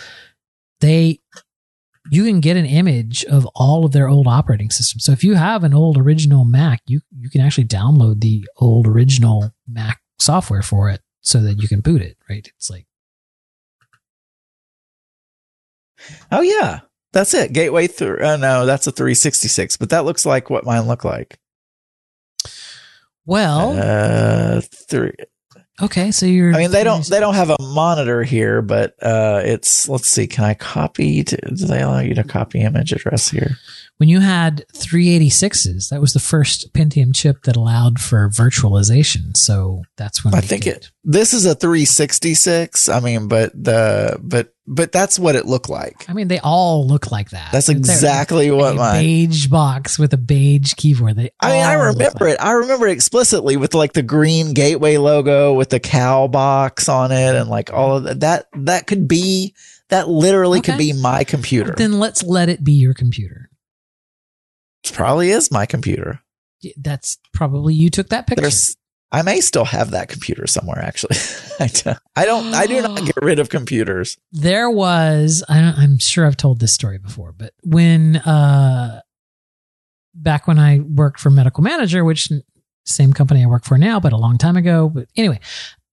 You can get an image of all of their old operating systems. So if you have an old original Mac, you can actually download the old original Mac software for it so that you can boot it, right? It's like, oh yeah, that's it. Gateway no, that's a 366, but that looks like what mine look like. Well, okay, so you're. I mean, they don't have a monitor here, but it's. Let's see. Can I copy? Do they allow you to copy image address here? When you had 386s, that was the first Pentium chip that allowed for virtualization. So that's when this is a 366. I mean, but that's what it looked like. I mean, they all look like that. That's exactly what mine. Beige box with a beige keyboard. I remember it. I remember it explicitly with like the green Gateway logo with the cow box on it and like all of that. That could be. That literally could be my computer. Then let's let it be your computer. It probably is my computer. That's probably you took that picture. I may still have that computer somewhere. Actually, I do not get rid of computers. There was. I'm sure I've told this story before, but when back when I worked for Medical Manager, which same company I work for now, but a long time ago. But anyway,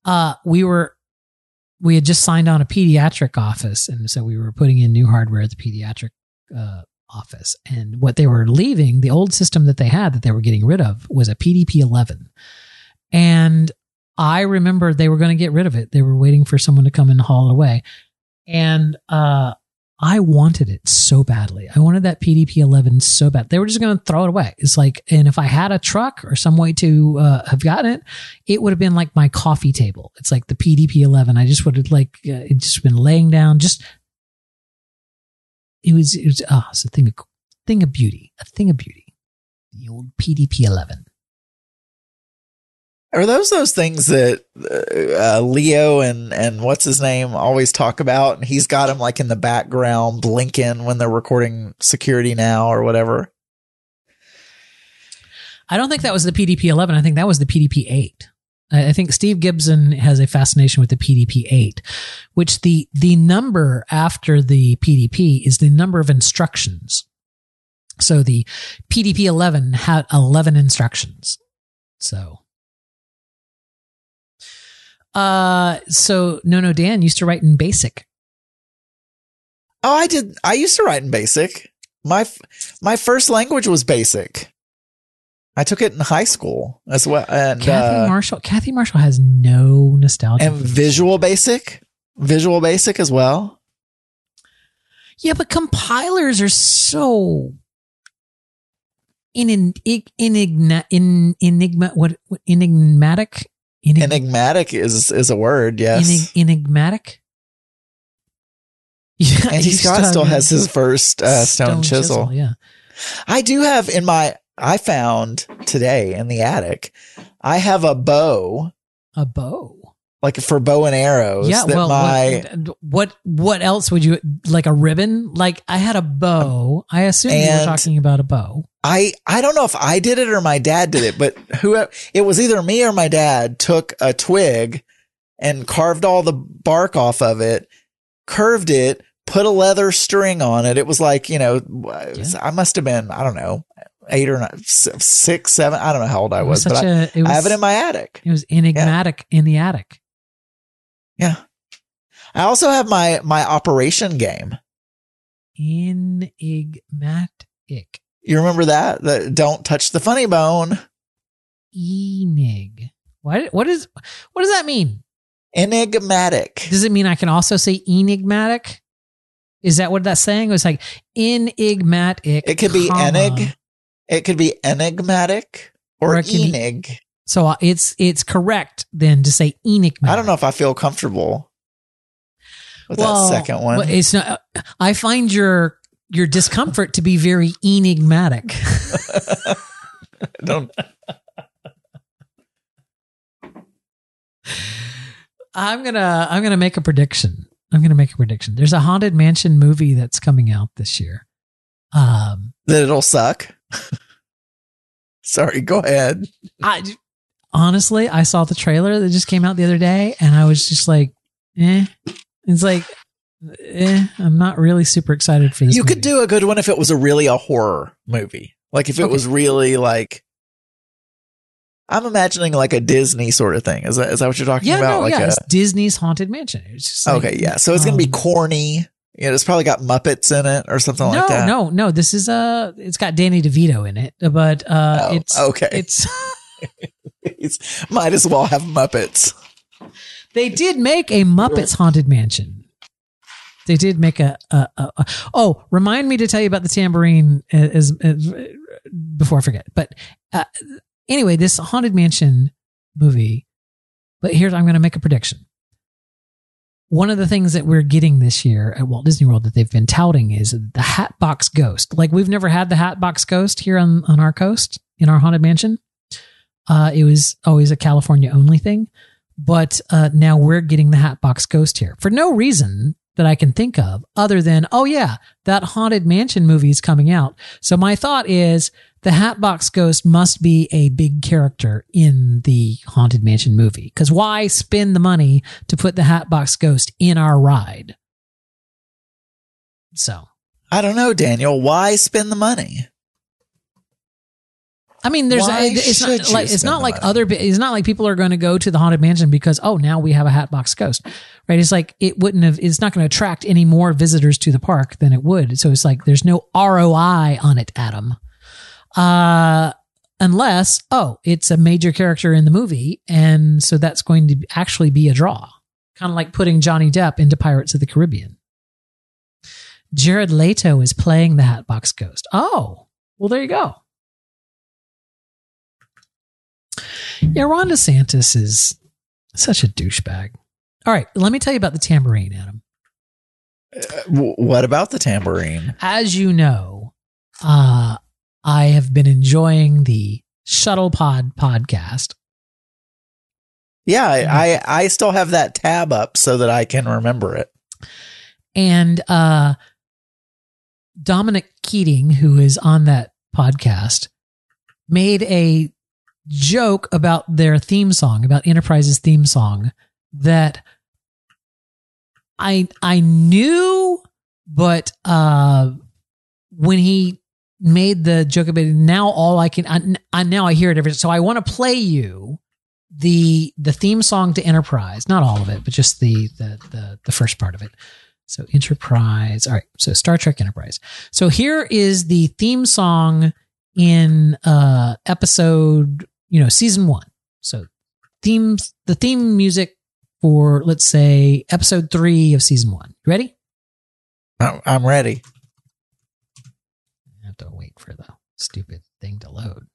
we had just signed on a pediatric office, and so we were putting in new hardware at the pediatric office. And what they were leaving, the old system that they had that they were getting rid of, was a PDP-11. And I remember they were going to get rid of it. They were waiting for someone to come and haul it away. And I wanted it so badly. I wanted that PDP-11 so bad. They were just going to throw it away. It's like, and if I had a truck or some way to have gotten it, it would have been like my coffee table. It's like the PDP-11. I just would have it just been laying down. Just it's a thing of beauty. The old PDP-11. Are those things that Leo and what's his name always talk about? And he's got him like in the background blinking when they're recording Security Now or whatever. I don't think that was the PDP-11. I think that was the PDP-8. I think Steve Gibson has a fascination with the PDP-8, which the number after the PDP is the number of instructions. So the PDP-11 had 11 instructions. So Dan used to write in BASIC. Oh, I did. I used to write in BASIC. My first language was BASIC. I took it in high school as well. And Kathy Marshall has no nostalgia. And Visual Basic as well. Yeah, but compilers are so enigmatic. Enigmatic is a word, yes. Enigmatic. Yeah, Andy Scott still has his first stone chisel. Yeah, I do have I found today in the attic, I have a bow. A bow? Like for bow and arrows. Yeah, what else would you, like a ribbon? Like I had a bow. I assume you were talking about a bow. I don't know if I did it or my dad did it, but it was either me or my dad took a twig and carved all the bark off of it, curved it, put a leather string on it. It was like, I must have been, I don't know, 8 or 9, 6, 7. I don't know how old I was, but I have it in my attic. It was enigmatic in the attic. Yeah. I also have my Operation game. Enigmatic. You remember that? The don't touch the funny bone. Enig. What does that mean? Enigmatic. Does it mean I can also say enigmatic? Is that what that's saying? It was like enigmatic. It could be It could be enigmatic or enig. So it's correct then to say enigmatic. I don't know if I feel comfortable with that second one. Well, it's not. I find your discomfort to be very enigmatic. Don't. I'm gonna make a prediction. There's a Haunted Mansion movie that's coming out this year. That it'll suck. Sorry, go ahead. Honestly, I saw the trailer that just came out the other day, and I was just like, It's like, I'm not really super excited for this. You could do a good one if it was a horror movie. Like if it was really like, I'm imagining like a Disney sort of thing. Is that what you're talking about? It's Disney's Haunted Mansion. It's just like, okay, yeah. So it's going to be corny. It's probably got Muppets in it or something like that. No. This is it's got Danny DeVito in it, but it's okay. It's might as well have Muppets. They did make a Muppets Haunted Mansion. They did make remind me to tell you about the tambourine as before I forget. But anyway, this Haunted Mansion movie. But I'm going to make a prediction. One of the things that we're getting this year at Walt Disney World that they've been touting is the Hatbox Ghost. Like we've never had the Hatbox Ghost here on our coast in our Haunted Mansion. It was always a California only thing. But now we're getting the Hatbox Ghost here for no reason that I can think of other than, that Haunted Mansion movie is coming out. So my thought is the Hatbox Ghost must be a big character in the Haunted Mansion movie. Because why spend the money to put the Hatbox Ghost in our ride? So. I don't know, Daniel. Why spend the money? I mean, there's Why it's should not you like it's spend not the like money? other. It's not like people are going to go to the Haunted Mansion because now we have a Hatbox Ghost, right? It's like it wouldn't have. It's not going to attract any more visitors to the park than it would. So it's like there's no ROI on it, Adam. Unless it's a major character in the movie, and so that's going to actually be a draw, kind of like putting Johnny Depp into Pirates of the Caribbean. Jared Leto is playing the Hatbox Ghost. Oh, well, there you go. Yeah, Ron DeSantis is such a douchebag. All right, let me tell you about the tambourine, Adam. What about the tambourine? As you know, I have been enjoying the Shuttle Pod podcast. Yeah, I still have that tab up so that I can remember it. And Dominic Keating, who is on that podcast, made a joke about their theme song, about Enterprise's theme song, that I knew, but when he made the joke about it, now all I can now I hear it every. So I want to play you the theme song to Enterprise, not all of it, but just the first part of it. So Enterprise. All right. So Star Trek Enterprise. So here is the theme song in episode, season 1. So the theme music for, let's say, episode 3 of season 1. You ready? I'm ready. I have to wait for the stupid thing to load.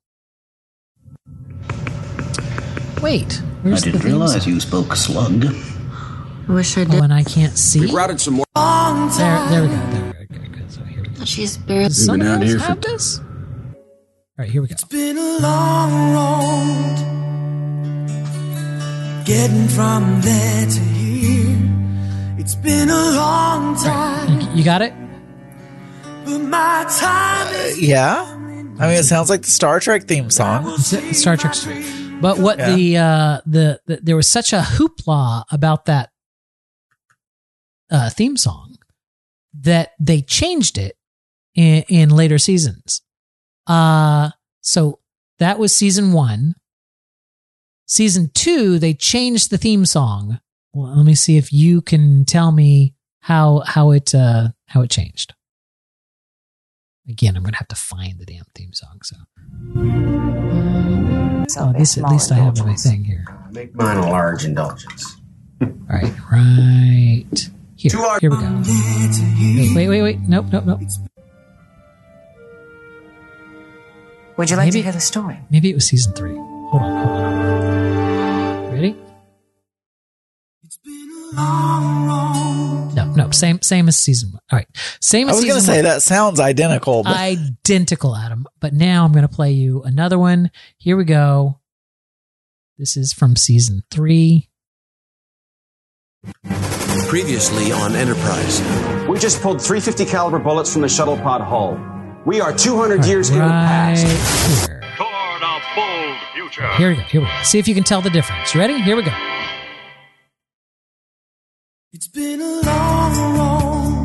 Wait, I where's the didn't theme realize song? you spoke slug. I wish I Oh, did. and I can't see. We've routed some more. There we go. Good. So here we go. She's barely. Does someone out else here have for- this? All right, here we go. Been a long road getting from there to here. It's been a long time, You got it? but my time is Yeah. I mean, it sounds like the Star Trek theme song. It's Star Trek. But what the there was such a hoopla about that theme song that they changed it in later seasons. So that was season 1. Season 2, they changed the theme song. Well, let me see if you can tell me how it changed. Again, I'm going to have to find the damn theme song. So, at least I have my thing here. Make mine a large indulgence. All right, right here. Here we go. Wait. Nope. Would you like Maybe- to hear the story? Maybe it was season 3. Hold on. Ready? No. Same as season 1. All right. Same I as was season going to say 1. that sounds identical. But Identical, Adam. But now I'm going to play you another one. Here we go. This is from season 3. previously on Enterprise. We just pulled 350 caliber bullets from the shuttle pod hull. We are 200 years in the Right past. here. Toward a bold future. Here we go. See if you can tell the difference. You ready? Here we go. It's been a long road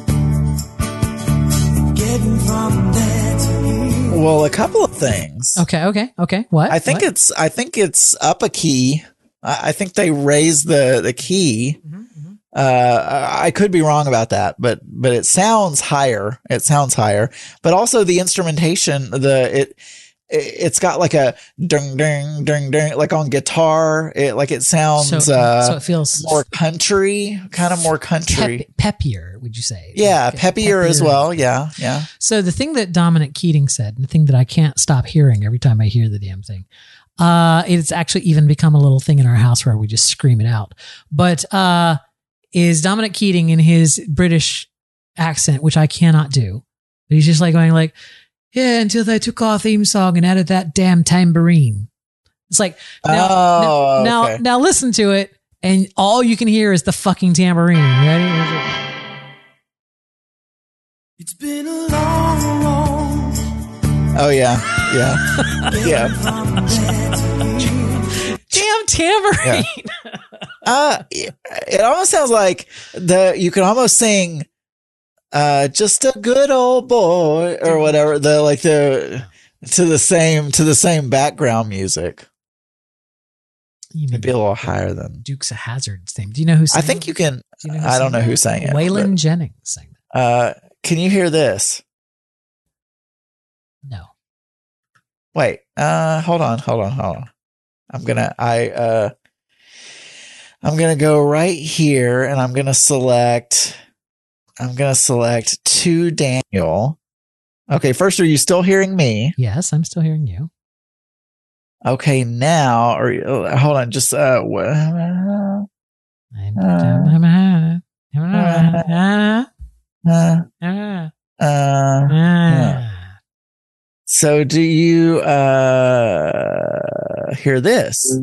getting from there to here. well, a couple of things. Okay. What? I think it's up a key. I think they raised the key. I could be wrong about that, but it sounds higher. But also the instrumentation, it's got like a ding ding ding ding, like on guitar. It sounds so it feels more country, kind of more country. peppier, would you say? Yeah, Like, peppier as well. Yeah. So the thing that Dominic Keating said, and the thing that I can't stop hearing every time I hear the damn thing, it's actually even become a little thing in our house where we just scream it out. But is Dominic Keating in his British accent, which I cannot do. But he's just like going like, yeah, until they took our theme song and added that damn tambourine. It's like, now listen to it, and all you can hear is the fucking tambourine. You ready? It's been a long road. Oh yeah. Damn tambourine. It almost sounds like you can almost sing just a good old boy or whatever, the to the same background music. You It'd be a little higher than Dukes of Hazzard's theme. Do you know who sang I think you can. Do you know who I don't sang know that? who sang it. Waylon Jennings sang but, can you hear this? that. No. Wait. Hold on. I'm gonna go right here, and I'm gonna select to Daniel. Okay, first, are you still hearing me? Yes, I'm still hearing you. Okay, now, hold on, just so do you hear this?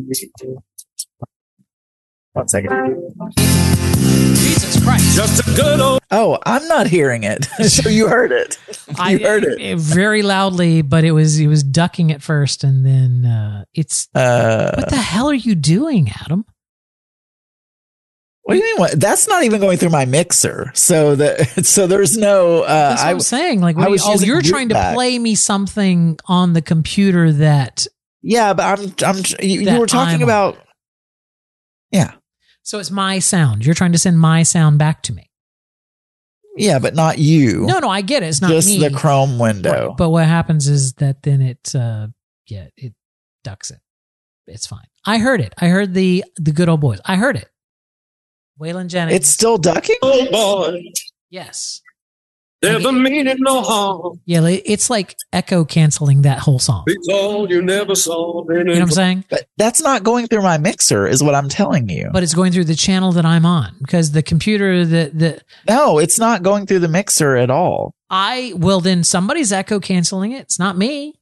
1 second. Jesus Christ. Just a good old. Oh, I'm not hearing it. So you heard it. You heard it. Very loudly, but it was ducking at first, and then it's. What the hell are you doing, Adam? What do you mean? What? That's not even going through my mixer. So there's no. That's what I'm saying. Like, you're trying to play me something on the computer that. Yeah, but you were talking about. Yeah. So it's my sound. You're trying to send my sound back to me. Yeah, but not you. No, I get it. It's not just me. the Chrome window. But what happens is that then it ducks it. It's fine. I heard it. I heard the good old boys. I heard it. Waylon Jennings. It's still ducking? Oh, boy. Yes. Never mean it no harm. Yeah, it's like echo canceling that whole song. Because you never saw me. You know what I'm saying? But that's not going through my mixer, is what I'm telling you. But it's going through the channel that I'm on because the computer No, it's not going through the mixer at all. Then somebody's echo canceling it. It's not me.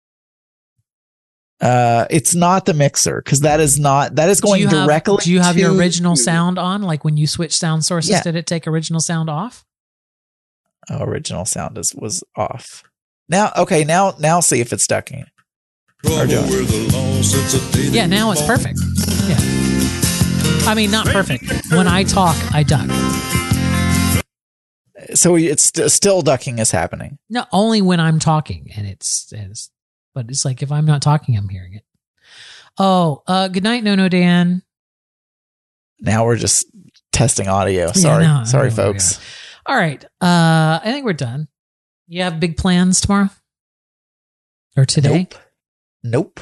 It's not the mixer because that is going directly. Do you have your original sound on? Like when you switch sound sources, Yeah. Did it take original sound off? Original sound was off. Now see if it's ducking. Yeah, now it's perfect. Yeah. I mean, not perfect. When I talk, I duck. So it's still ducking is happening. No, only when I'm talking, but it's like if I'm not talking, I'm hearing it. Oh, good night, No Dan. Now we're just testing audio. Sorry, sorry, folks. All right. I think we're done. You have big plans tomorrow? Or today? Nope.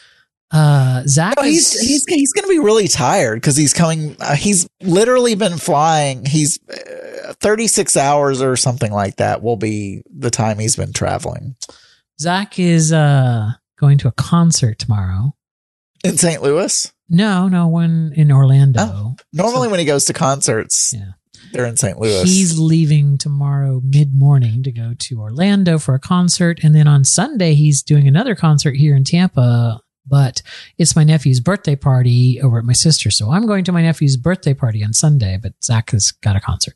Zach he's going to be really tired because he's coming. He's literally been flying. He's 36 hours or something like that will be the time he's been traveling. Zach is going to a concert tomorrow. In St. Louis? No, one in Orlando. Oh, normally when he goes to concerts, they're in St. Louis. He's leaving tomorrow mid-morning to go to Orlando for a concert. And then on Sunday, he's doing another concert here in Tampa. But it's my nephew's birthday party over at my sister. So I'm going to my nephew's birthday party on Sunday, but Zach has got a concert.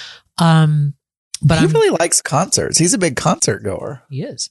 But he really likes concerts. He's a big concert goer. He is.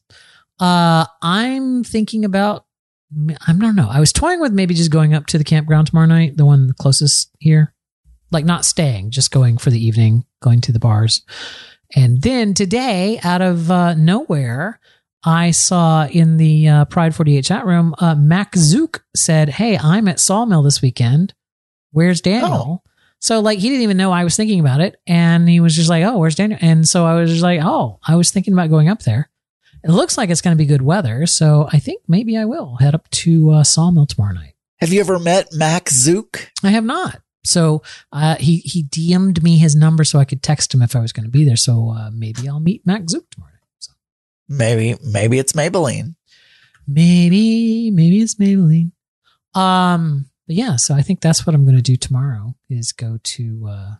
I'm thinking about, I don't know. I was toying with maybe just going up to the campground tomorrow night, the one closest here. Like not staying, just going for the evening, going to the bars. And then today, out of nowhere, I saw in the Pride 48 chat room, Mac Zook said, "Hey, I'm at Sawmill this weekend. Where's Daniel?" Oh. So like he didn't even know I was thinking about it. And he was just like, "Oh, where's Daniel?" And so I was just like, "Oh, I was thinking about going up there." It looks like it's going to be good weather. So I think maybe I will head up to Sawmill tomorrow night. Have you ever met Mac Zook? I have not. So he DM'd me his number so I could text him if I was going to be there. So maybe I'll meet Mac Zook tomorrow night. So. Maybe it's Maybelline. Maybe it's Maybelline. But yeah, so I think that's what I'm going to do tomorrow is go to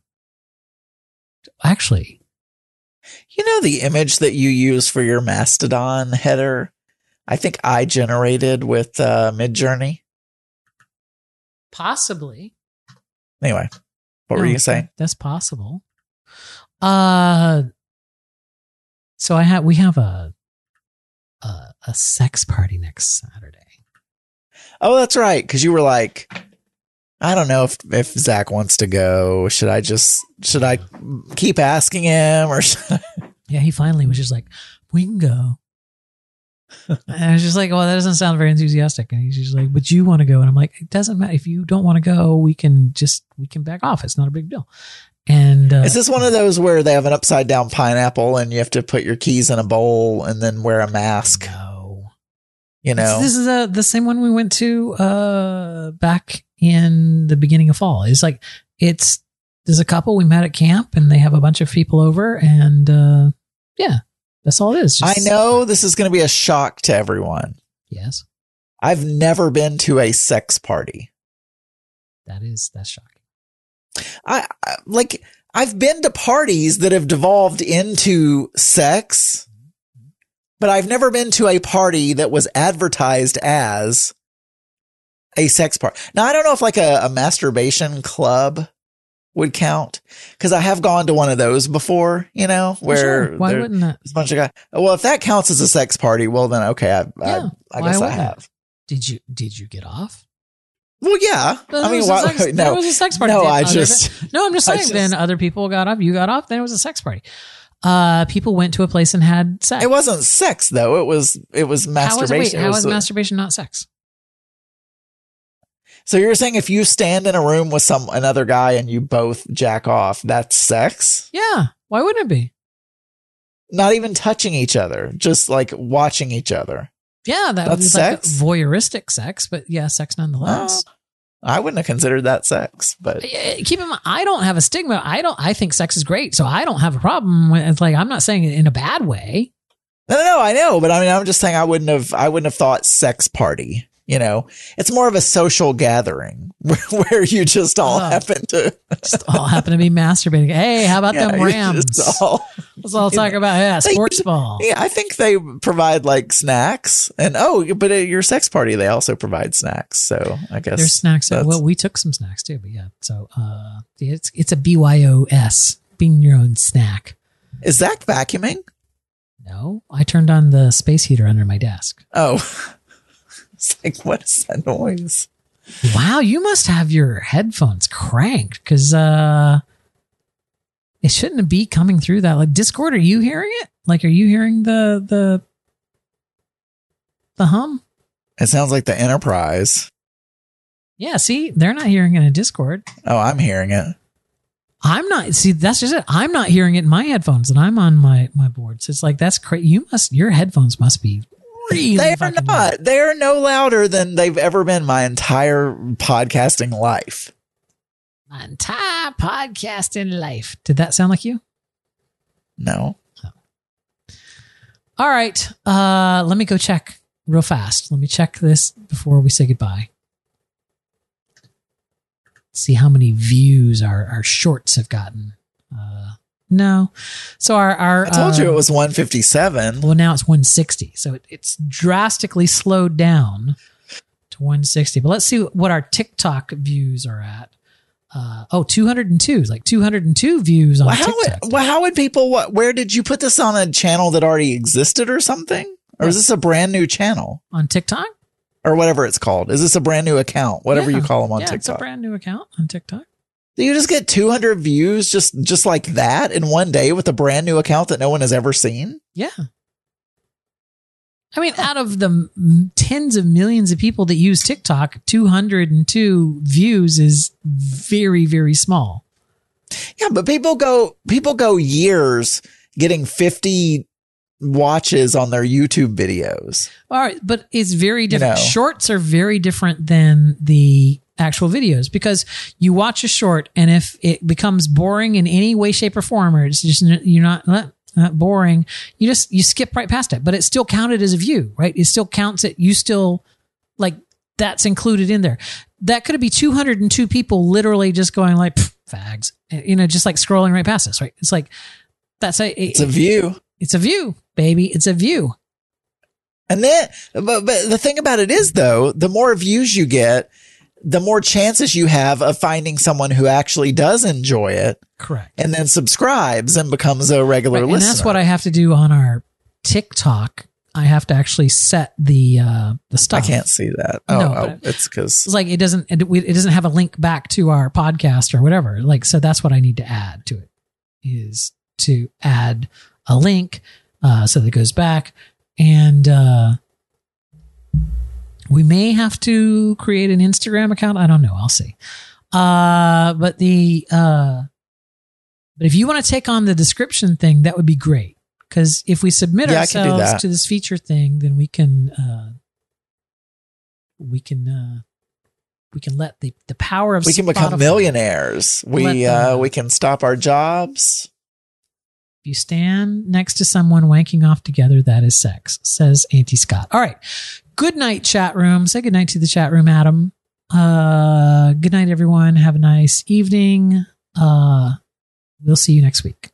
actually. You know the image that you use for your Mastodon header? I think I generated with Midjourney. Possibly. Anyway, what were you saying? That's possible. So we have a sex party next Saturday. Oh, that's right. Because you were like, I don't know if Zach wants to go. Should I keep asking him or? Yeah, he finally was just like, we can go. And I was just like, well, that doesn't sound very enthusiastic. And he's just like, but you want to go. And I'm like, it doesn't matter. If you don't want to go, we can back off. It's not a big deal. And is this one of those where they have an upside down pineapple and you have to put your keys in a bowl and then wear a mask? No. You know, this is the same one we went to back in the beginning of fall. It's like, there's a couple we met at camp and they have a bunch of people over and yeah, that's all it is. I know this is going to be a shock to everyone. Yes. I've never been to a sex party. That's shocking. I've been to parties that have devolved into sex, but I've never been to a party that was advertised as a sex party. Now, I don't know if like a masturbation club would count, because I have gone to one of those before, you know, where sure. Why wouldn't that? There's a bunch of guys. Well, if that counts as a sex party, well, then okay, I guess I have. Did you get off? Well, yeah. I mean, it was a sex party. No, I'm just saying. Then other people got off. You got off. Then it was a sex party. People went to a place and had sex. It wasn't sex though. It was masturbation. How is masturbation not sex? So you're saying if you stand in a room with another guy and you both jack off, that's sex? Yeah. Why wouldn't it be? Not even touching each other, just like watching each other. Yeah, that's sex? Like voyeuristic sex, but yeah, sex nonetheless. I wouldn't have considered that sex, but keep in mind, I don't have a stigma. I think sex is great, so I don't have a problem with it's like I'm not saying it in a bad way. No, I know, but I mean, I'm just saying I wouldn't have thought sex party. You know, it's more of a social gathering where you just all happen to be masturbating. Hey, how about them Rams? Let's all talk about sports ball. Yeah, I think they provide like snacks, and but at your sex party they also provide snacks. So I guess there's snacks. Well, we took some snacks too, but yeah. So it's a BYOS, being your own snack. Is Zach vacuuming? No, I turned on the space heater under my desk. Oh. It's like, what is that noise? Wow, you must have your headphones cranked because it shouldn't be coming through that. Like Discord, are you hearing it? Like, are you hearing the hum? It sounds like the Enterprise. Yeah, see, they're not hearing it in Discord. Oh, I'm hearing it. I'm not. See, that's just it. I'm not hearing it in my headphones, and I'm on my board. So it's like that's crazy. Your headphones must be. Really they are not. Loud. They are no louder than they've ever been my entire podcasting life. My entire podcasting life. Did that sound like you? No. Oh. All right. Let me go check real fast. Let me check this before we say goodbye. See how many views our shorts have gotten. No. So our I told you it was 157. Well, now it's 160. So it's drastically slowed down to 160. But let's see what our TikTok views are at. 202. Like 202 views on TikTok. How would people, where did you put this on a channel that already existed or something? Or is this a brand new channel? On TikTok? Or whatever it's called. Is this a brand new account? Whatever you call them on TikTok. It's a brand new account on TikTok. Do you just get 200 views just like that in one day with a brand new account that no one has ever seen? Yeah. I mean, out of the tens of millions of people that use TikTok, 202 views is very, very small. Yeah, but people go years getting 50 watches on their YouTube videos. All right, but it's very different. You know, shorts are very different than the actual videos because you watch a short and if it becomes boring in any way, shape, or form, or it's just you're not boring, you skip right past it. But it's still counted as a view, right? It still counts it. You still like that's included in there. That could be 202 people literally just going like fags, just like scrolling right past us, right? It's like it's a view. It's a view, baby. It's a view. And then, but the thing about it is though, the more views you get, the more chances you have of finding someone who actually does enjoy it. Correct. And then subscribes and becomes a regular listener. And that's what I have to do on our TikTok. I have to actually set the stuff. I can't see that. It's because it's like it doesn't have a link back to our podcast or whatever. Like, so that's what I need to add to it is to add a link so that it goes back. And we may have to create an Instagram account. I don't know. I'll see. But if you want to take on the description thing, that would be great. Because if we submit ourselves to this feature thing, then we can let the power of we can become millionaires. We can stop our jobs. If you stand next to someone wanking off together, that is sex, says Auntie Scott. All right. Good night, chat room. Say good night to the chat room, Adam. Good night, everyone. Have a nice evening. We'll see you next week.